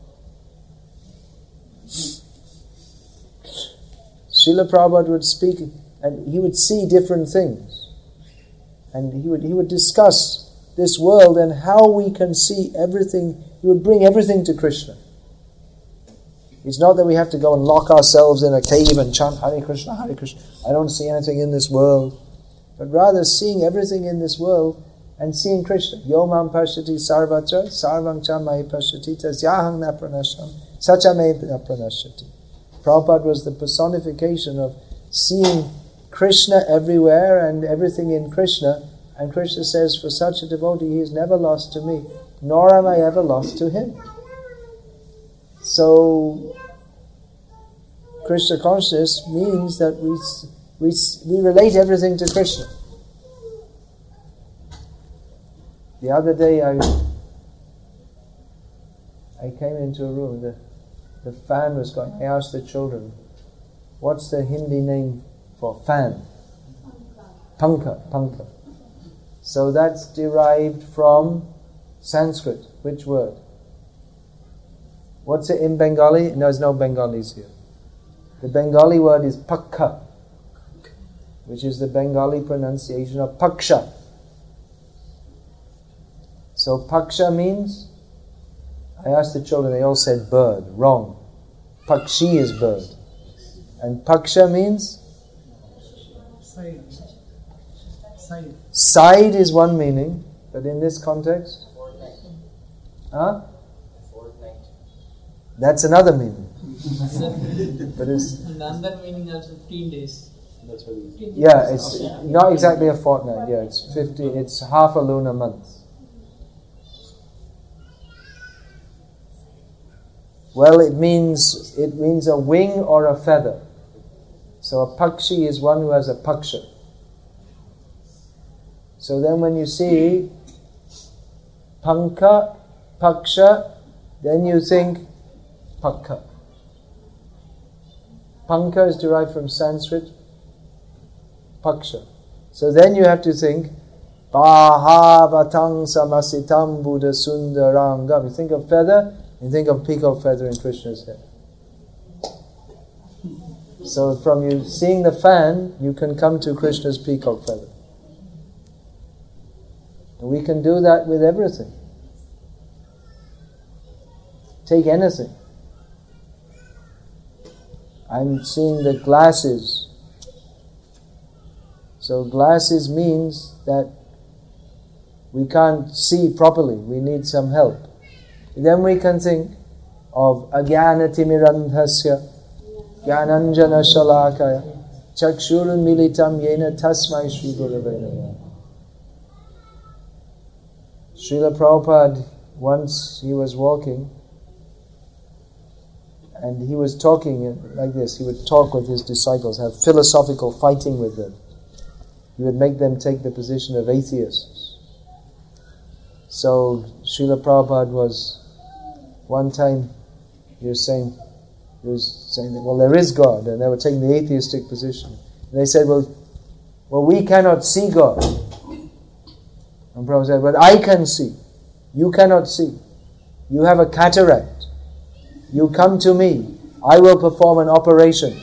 Srila Prabhupada would speak and he would see different things. And he would discuss this world and how we can see everything. He would bring everything to Krishna. It's not that we have to go and lock ourselves in a cave and chant Hare Krishna, Hare Krishna. I don't see anything in this world. But rather seeing everything in this world and seeing Krishna. Yo mam pashyati sarvatra, sarvang cha mai pashyati, tasyahang na pranasham, sacha me na pranashyati. Prabhupada was the personification of seeing Krishna everywhere and everything in Krishna. And Krishna says, for such a devotee, he is never lost to me, nor am I ever lost to him. So, Krishna consciousness means that we relate everything to Krishna. The other day I came into a room, the fan was going. I asked the children, what's the Hindi name for fan? Pankha. So that's derived from Sanskrit. Which word? What's it in Bengali? No, there's no Bengalis here. The Bengali word is pakha, which is the Bengali pronunciation of paksha. So paksha means, I asked the children, they all said bird. Wrong. Pakshi is bird. And paksha means? Side is one meaning, but in this context? Huh? That's another meaning. But it's another meaning is 15 days. That's what it is. Yeah, it's not exactly a fortnight. Yeah, it's 50. It's half a lunar month. Well, it means a wing or a feather. So a pakshi is one who has a paksha. So then when you see pankha, paksha, then you think pakha. Pankha is derived from Sanskrit paksha. So then you have to think Bahavatang samasitam buddha sundarangam. You think of feather, you think of peacock feather in Krishna's head. So from you seeing the fan, you can come to Krishna's peacock feather. And we can do that with everything. Take anything. I'm seeing the glasses. So glasses means that we can't see properly. We need some help. Then we can think of Agyanatimirandhasya Jnananjana Shalakaya Chakshurun Militam Yena Tasmai Shri Gurave Namah. Srila Prabhupada, once he was walking and he was talking like this. He would talk with his disciples, have philosophical fighting with them. He would make them take the position of atheists. So Srila Prabhupada was, one time he was saying that, well, there is God, and they were taking the atheistic position. And they said, well, we cannot see God. And Prabhupada said, but I can see. You cannot see. You have a cataract. You come to me. I will perform an operation.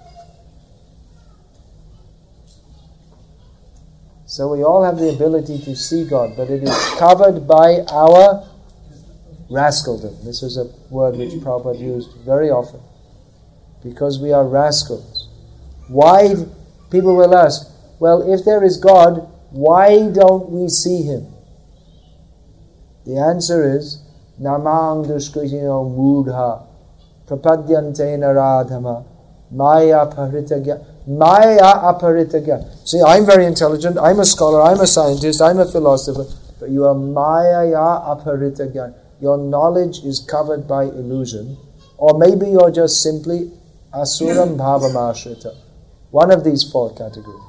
So we all have the ability to see God, but it is covered by our rascaldom. This is a word which Prabhupada used very often. Because we are rascals. Why, people will ask, well, if there is God, why don't we see Him? The answer is, Namang duskritino mudha prapadyante naradhama maya aparitagya. See, I'm very intelligent, I'm a scholar, I'm a scientist, I'm a philosopher, but you are maya aparitagya. Your knowledge is covered by illusion, or maybe you're just simply asuram bhavamashrita. One of these four categories.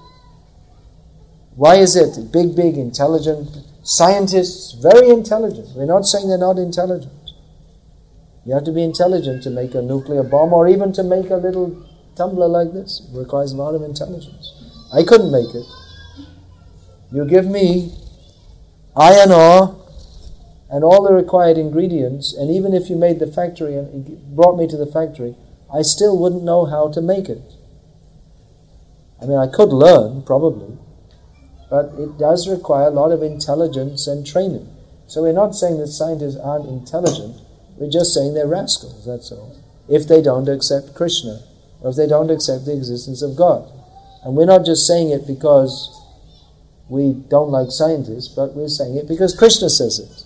Why is it? Big, intelligent scientists, very intelligent. We're not saying they're not intelligent. You have to be intelligent to make a nuclear bomb, or even to make a little tumbler like this. It requires a lot of intelligence. I couldn't make it. You give me iron ore and all the required ingredients, and even if you made the factory and brought me to the factory, I still wouldn't know how to make it. I mean, I could learn, probably, but it does require a lot of intelligence and training. So we're not saying that scientists aren't intelligent, we're just saying they're rascals, that's all. If they don't accept Krishna, or if they don't accept the existence of God. And we're not just saying it because we don't like scientists, but we're saying it because Krishna says it.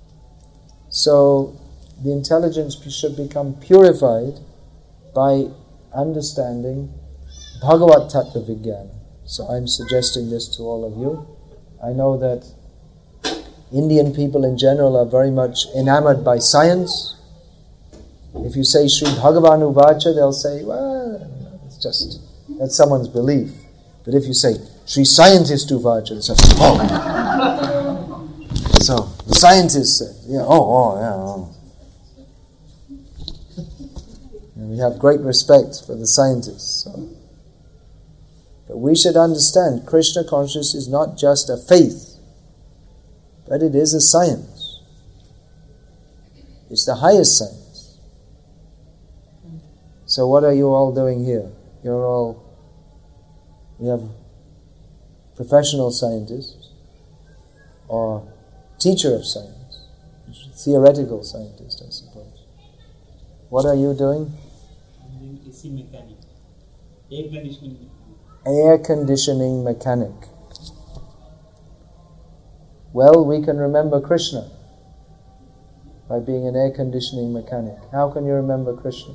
So the intelligence should become purified by understanding Bhagavat Tattva Vijnana. So I'm suggesting this to all of you. I know that Indian people in general are very much enamored by science. If you say Sri Bhagavan Uvacha, they'll say, well, that's someone's belief. But if you say Sri Scientist Uvacha, it's like, oh. So the scientist said, yeah. And we have great respect for the scientists. So. But we should understand Krishna consciousness is not just a faith, but it is a science. It's the highest science. So what are you all doing here? We have professional scientists or teacher of science, theoretical scientist, I suppose. What are you doing? I'm doing AC mechanic, air conditioning. Air conditioning mechanic. Well, we can remember Krishna by being an air conditioning mechanic. How can you remember Krishna?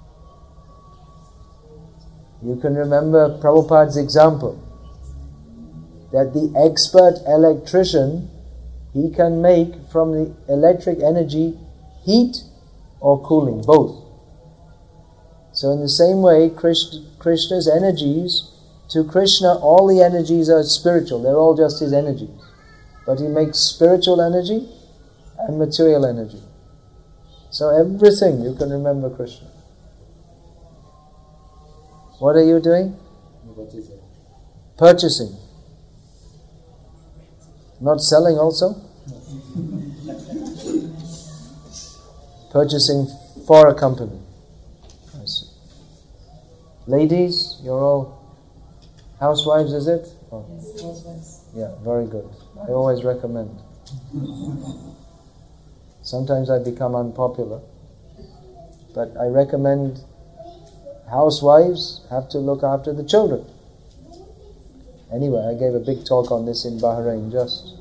You can remember Prabhupada's example that the expert electrician, he can make from the electric energy heat or cooling, both. So in the same way, Krishna's energies, to Krishna all the energies are spiritual, they're all just his energies. But he makes spiritual energy and material energy. So everything you can remember Krishna. What are you doing? Purchasing. Not selling also? Purchasing for a company. I see. Ladies, you're all housewives, is it? Oh. Yes, housewives. Yeah, very good. I always recommend. Sometimes I become unpopular, but I recommend housewives have to look after the children. Anyway, I gave a big talk on this in Bahrain just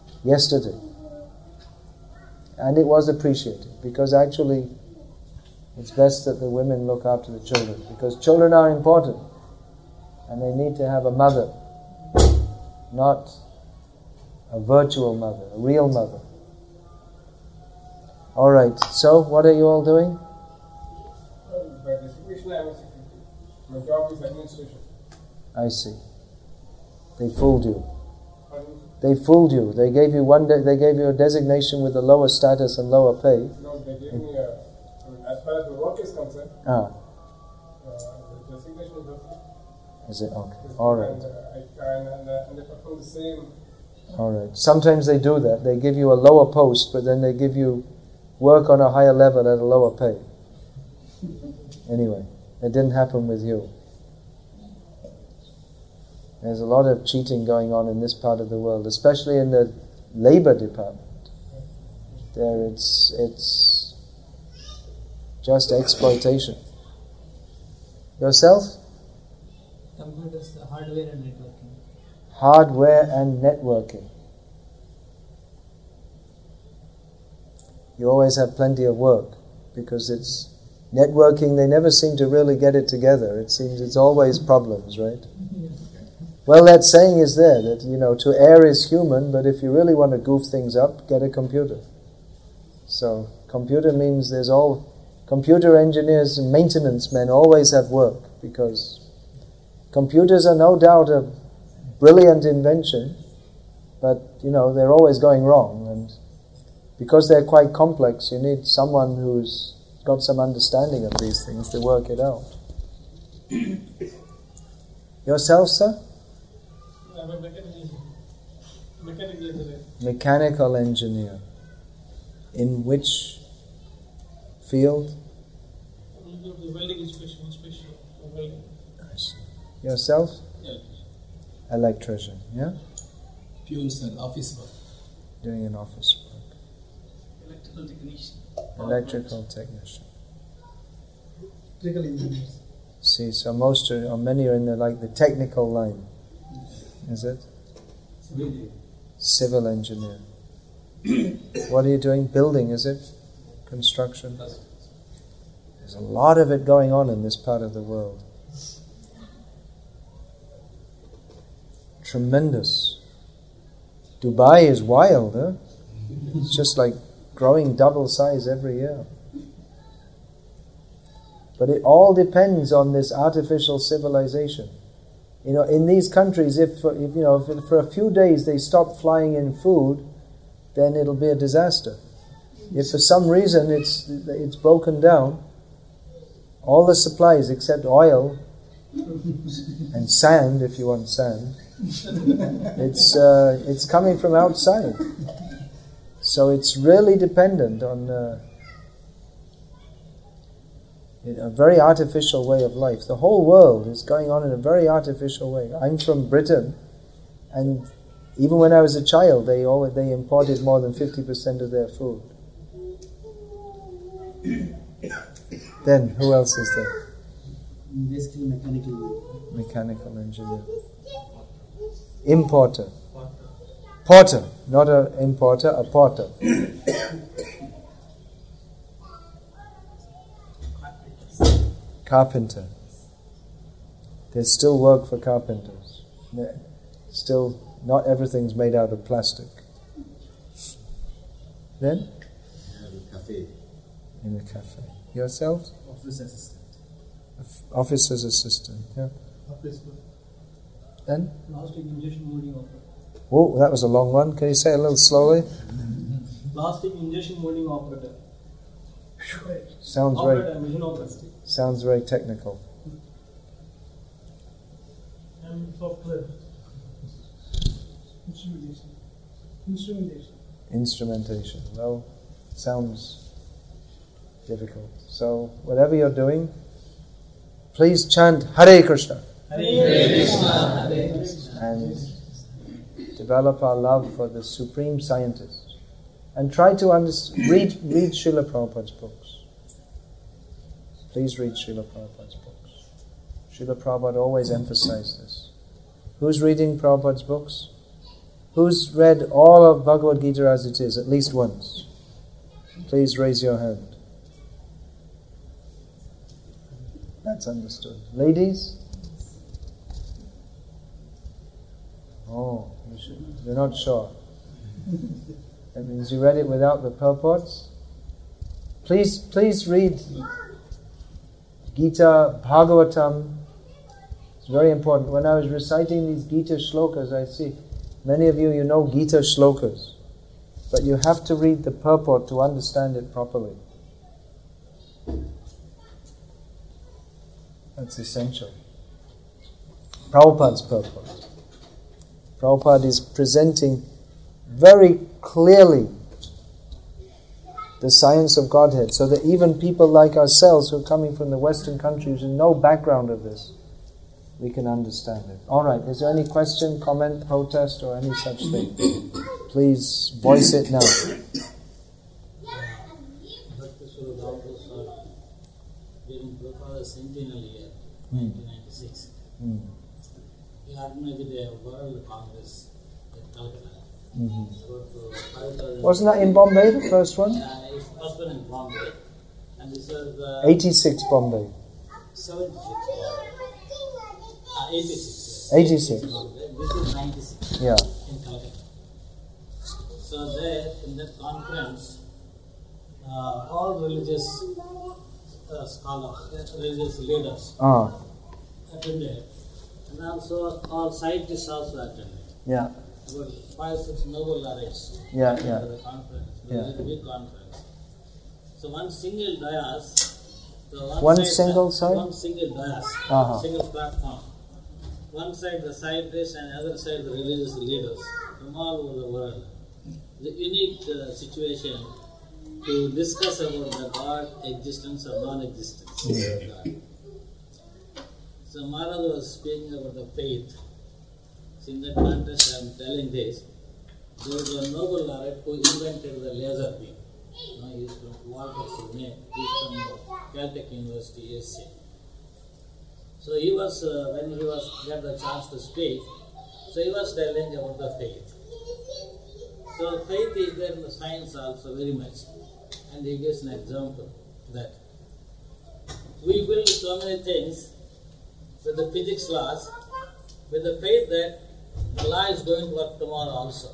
yesterday. And it was appreciated, because actually It's best that the women look after the children, because children are important and they need to have a mother, not a virtual mother, a real mother. Alright, so what are you all doing? By designation I am a secretary. My job is administration. I see. They fooled you. Pardon? They fooled you. They gave you they gave you a designation with a lower status and lower pay. No, they gave me as far as the work is concerned, Ah, the designation is okay. is it okay? Alright. And I perform the same. Alright. Sometimes they do that. They give you a lower post, but then they give you work on a higher level at a lower pay. Anyway, it didn't happen with you. There's a lot of cheating going on in this part of the world, especially in the labor department. There it's just exploitation. Yourself? Computers, hardware and networking. Hardware and networking. You always have plenty of work, because it's networking, they never seem to really get it together. It seems it's always problems, right? Well, that saying is there, that, to err is human, but if you really want to goof things up, get a computer. So, computer means computer engineers and maintenance men always have work, because computers are no doubt a brilliant invention, but, they're always going wrong, and because they're quite complex, you need someone who's got some understanding of these things to work it out. Yourself, sir? I'm a mechanical engineer. Mechanical engineer. In which field? Welding is special. Welding. I see. Yourself? Yeah. Electrician, yeah? Fuels and office work. Doing an office work. Electrical technician. Electrical technician. Electrical engineers. See, so many are in the technical line. Is it? Civil engineer. What are you doing? Building, is it? Construction? There's a lot of it going on in this part of the world. Tremendous. Dubai is wild, huh? It's just like growing double size every year. But it all depends on this artificial civilization. In these countries, if for a few days they stop flying in food, then it'll be a disaster. If for some reason it's broken down, all the supplies except oil and sand, if you want sand, it's coming from outside. So it's really dependent on a very artificial way of life. The whole world is going on in a very artificial way. I'm from Britain, and even when I was a child, they imported more than 50% of their food. Then, who else is there? Basically mechanical. Mechanical engineer. Importer. Porter, not an importer, a porter. Carpenter. There's still work for carpenters. Still, not everything's made out of plastic. Then? In a cafe. Yourself? Office assistant. Officer's assistant, yeah. Office work. Then? Plastic injection molding operator. Oh, that was a long one. Can you say it a little slowly? Plastic injection molding operator. Sounds very technical. And software. Instrumentation. Well, sounds difficult. So, whatever you're doing, please chant Hare Krishna. Hare Krishna. Hare Krishna. And develop our love for the supreme scientist. And try to read Srila Prabhupada's books. Please read Srila Prabhupada's books. Srila Prabhupada always emphasized this. Who's reading Prabhupada's books? Who's read all of Bhagavad Gita as it is, at least once? Please raise your hand. That's understood. Ladies? Oh, you're not sure. That means you read it without the purports? Please read Gita, Bhagavatam. It's very important. When I was reciting these Gita shlokas, I see many of you know Gita shlokas, but you have to read the purport to understand it properly. That's essential. Prabhupada's purport. Prabhupada is presenting very clearly the science of Godhead, so that even people like ourselves who are coming from the Western countries with no background of this, we can understand it. Alright, is there any question, comment, protest, or any such thing? Please voice it now. During Prabhupada's centennial year, 1996, he organized a World Congress in Calcutta. Wasn't that in Bombay, the first one? It's first one in Bombay. And this was the 86 Bombay. 76 86. 86. Bombay. This is 96 Yeah. in Calcutta. So there, in that conference, all religious scholars, religious leaders attended, and also all scientists also attended. Yeah. About 5-6 Nobel laureates Yeah. to the conference. It was a big conference. So one single dais. So One single side? One single dais, single platform. One side the scientists and other side the religious leaders from all over the world. The unique situation to discuss about the God existence or non-existence of God. So Maharaj was speaking about the faith. So in that context I am telling this. There was a Nobel laureate who invented the laser beam. He is from Walter Sidney. He is from Caltech University, SC. So he was, when he was got the chance to speak, so he was telling about the faith. So faith is there in the science also very much. And he gives an example that we build so many things with the physics laws, with the faith that the law is going to work tomorrow also.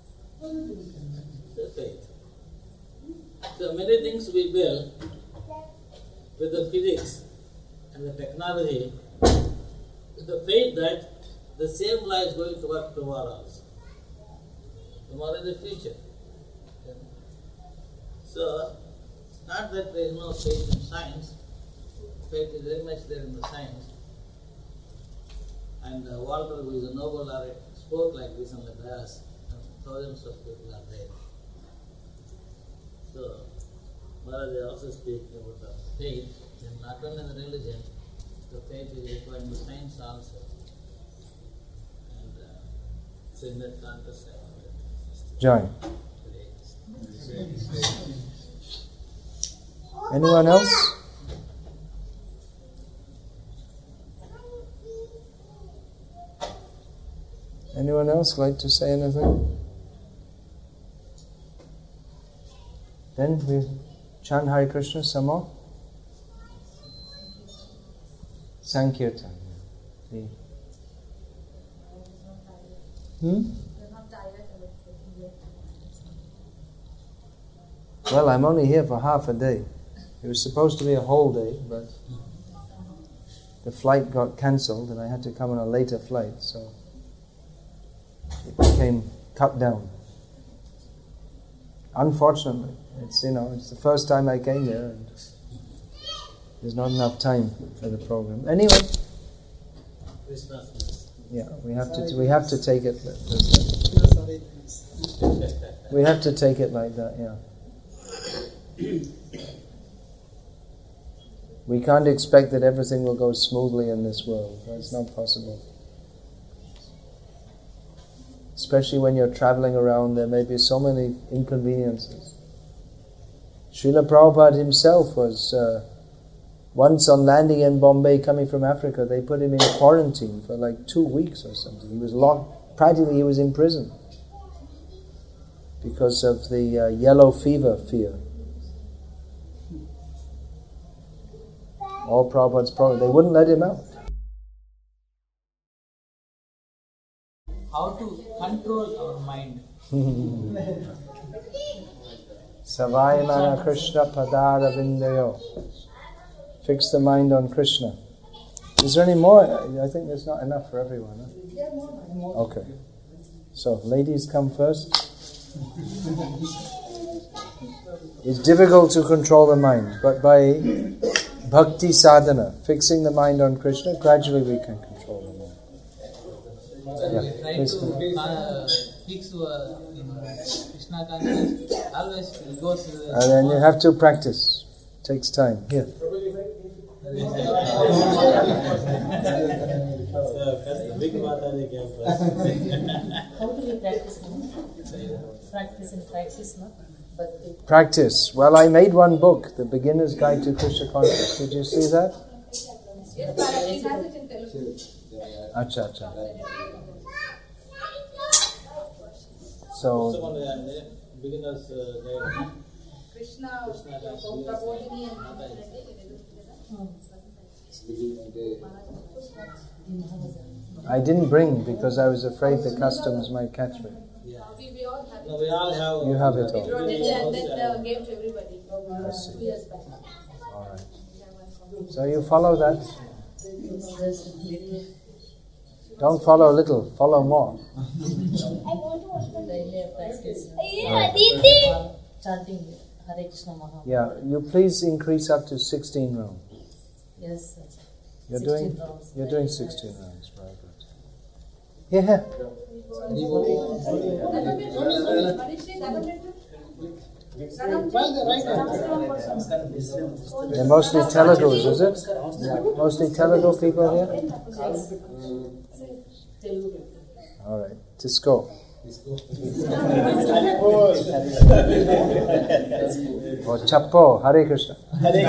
The faith. So many things we build with the physics and the technology, with the faith that the same law is going to work tomorrow also. Tomorrow is the future. So, not that there is no faith in science, faith is very much there in the science. And Walter, who is a Nobel laureate, spoke like this on the dais, and thousands of people are there. So, Maharaj is also speaking about the faith, and not only in the religion, the faith is required in the science also. And so in that context, I wanted to Join. today. Anyone else? Anyone else like to say anything? Then we chant Hare Krishna some more. Sankirtan. The Well, I'm only here for half a day. It was supposed to be a whole day, but the flight got cancelled and I had to come on a later flight, so it became cut down. Unfortunately, it's the first time I came here and there's not enough time for the program. Anyway, yeah, we have to take it. We have to take it like that, yeah. We can't expect that everything will go smoothly in this world. That's not possible. Especially when you're traveling around, there may be so many inconveniences. Srila Prabhupada himself was, once on landing in Bombay, coming from Africa, they put him in quarantine for like 2 weeks or something. He was locked, practically he was in prison because of the yellow fever fear. All Prabhupada's program. They wouldn't let him out. How to control our mind? Savai mana Krishna padara vindayo. Fix the mind on Krishna. Is there any more? I think there's not enough for everyone. Huh? Okay. So, ladies come first. It's difficult to control the mind, but by bhakti sadhana, fixing the mind on Krishna, gradually we can control the mind. Yeah, Try to fix in Krishna consciousness. Always it goes. And then you have to practice. Takes time. Here. How do we practice? Practice, no? But Practice. Well, I made one book, The Beginner's Guide to Krishna Consciousness. Did you see that? Acha, acha. So, on the beginners guide. Krishna Prabodhini I didn't bring because I was afraid the customs might catch me. we all have it. No, we all have. You have it We all. wrote it and then gave to everybody. I see. 2 years back. All right. So you follow that. Don't follow little, follow more. chanting Hare Krishna Maha. Yeah, you please increase up to 16 rounds. Yes, sir. You're 16 doing rounds. You're doing 16 rounds. Very good. Yeah. They're mostly Telugus, is it? Mostly Telugu people here? All right, Tisco. Or Chappo, Hare Krishna.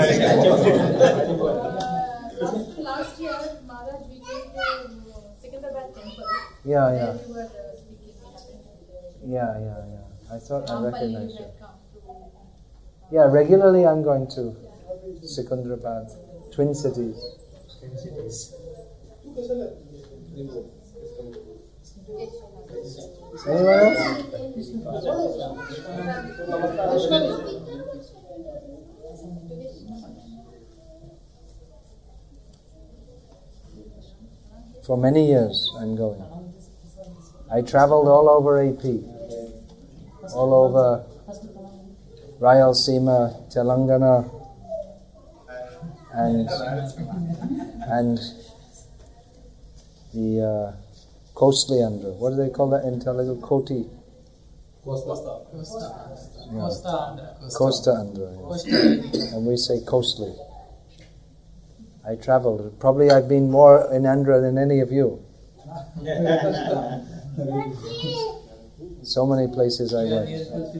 Last year, Maharaj, we came to Secunderabad temple. Yeah. There we were speaking. Yeah. I thought I Rampalli recognized you. had come to. Yeah, regularly I'm going to Secunderabad, Twin Cities. Anyone else? For many years I'm going. I traveled all over AP, all over Rayalaseema, Telangana, and the coastly Andhra. What do they call that in Telugu? Koti. Costa Costa Andhra. Yes. And we say coastly. I traveled. Probably I've been more in Andhra than any of you. So many places I went.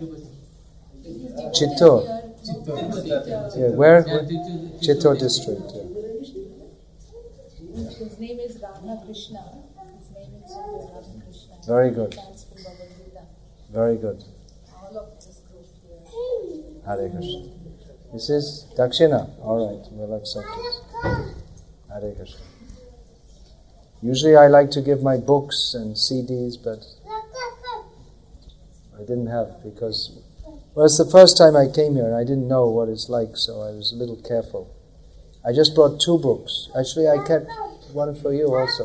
Chittor. Yeah, where? Chittor district. Yeah. His name is Radha Krishna. His name is Radha Krishna. Very good. Thanks for Bhagavad Gita. Very good. All of this group here. Hare Krishna. This is Dakshina. All right, we'll accept it. Hare Krishna. Usually I like to give my books and CDs, but I didn't have because, well, it's the first time I came here and I didn't know what it's like, so I was a little careful. I just brought 2 books. Actually, I kept one for you also.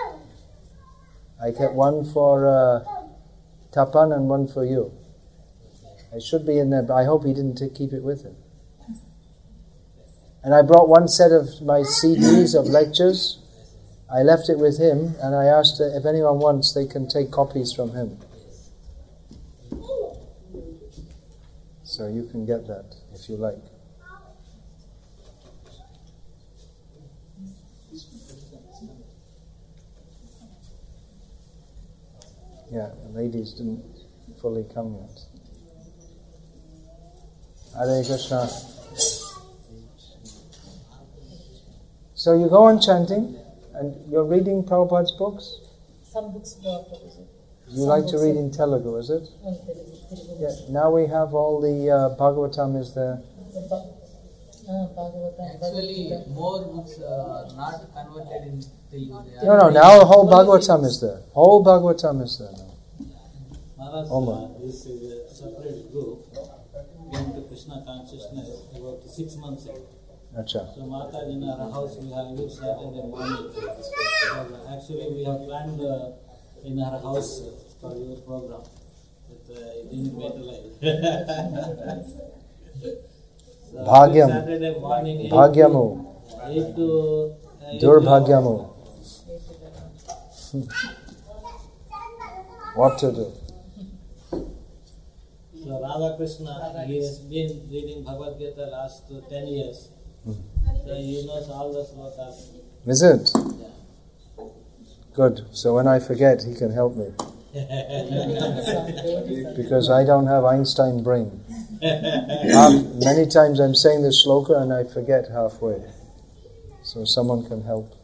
I kept one for Tapan and one for you. It should be in there, but I hope he didn't keep it with him. And I brought one set of my CDs of lectures. I left it with him, and I asked that if anyone wants, they can take copies from him. So you can get that if you like. Yeah, the ladies didn't fully come yet. Hare Krishna. So you go on chanting, and you're reading Prabhupada's books? Some books brought to visit. You like to read in Telugu, is it? Yeah. Now we have all the Bhagavatam is there. Bhagavatam. Actually, more books not converted in Telugu. They No, are- now whole Bhagavatam is there. Whole Bhagavatam is there now. Maharaj, Oma. this is a separate group going to Krishna consciousness about 6 months ago. Acha. So Mataji in our house we have every Saturday morning. So actually we have planned in our house for your program. But it didn't materialize. So Bhagyam. every Saturday morning 8 Bhagyamu. 8 to 8 Durbhagyamu. What to do? So Radha Krishna, he has been reading Bhagavad Gita last 10 years. So he knows all the slokas. Is it? Yeah. Good. So when I forget, he can help me. Because I don't have Einstein brain. Many times I'm saying this sloka and I forget halfway. So someone can help.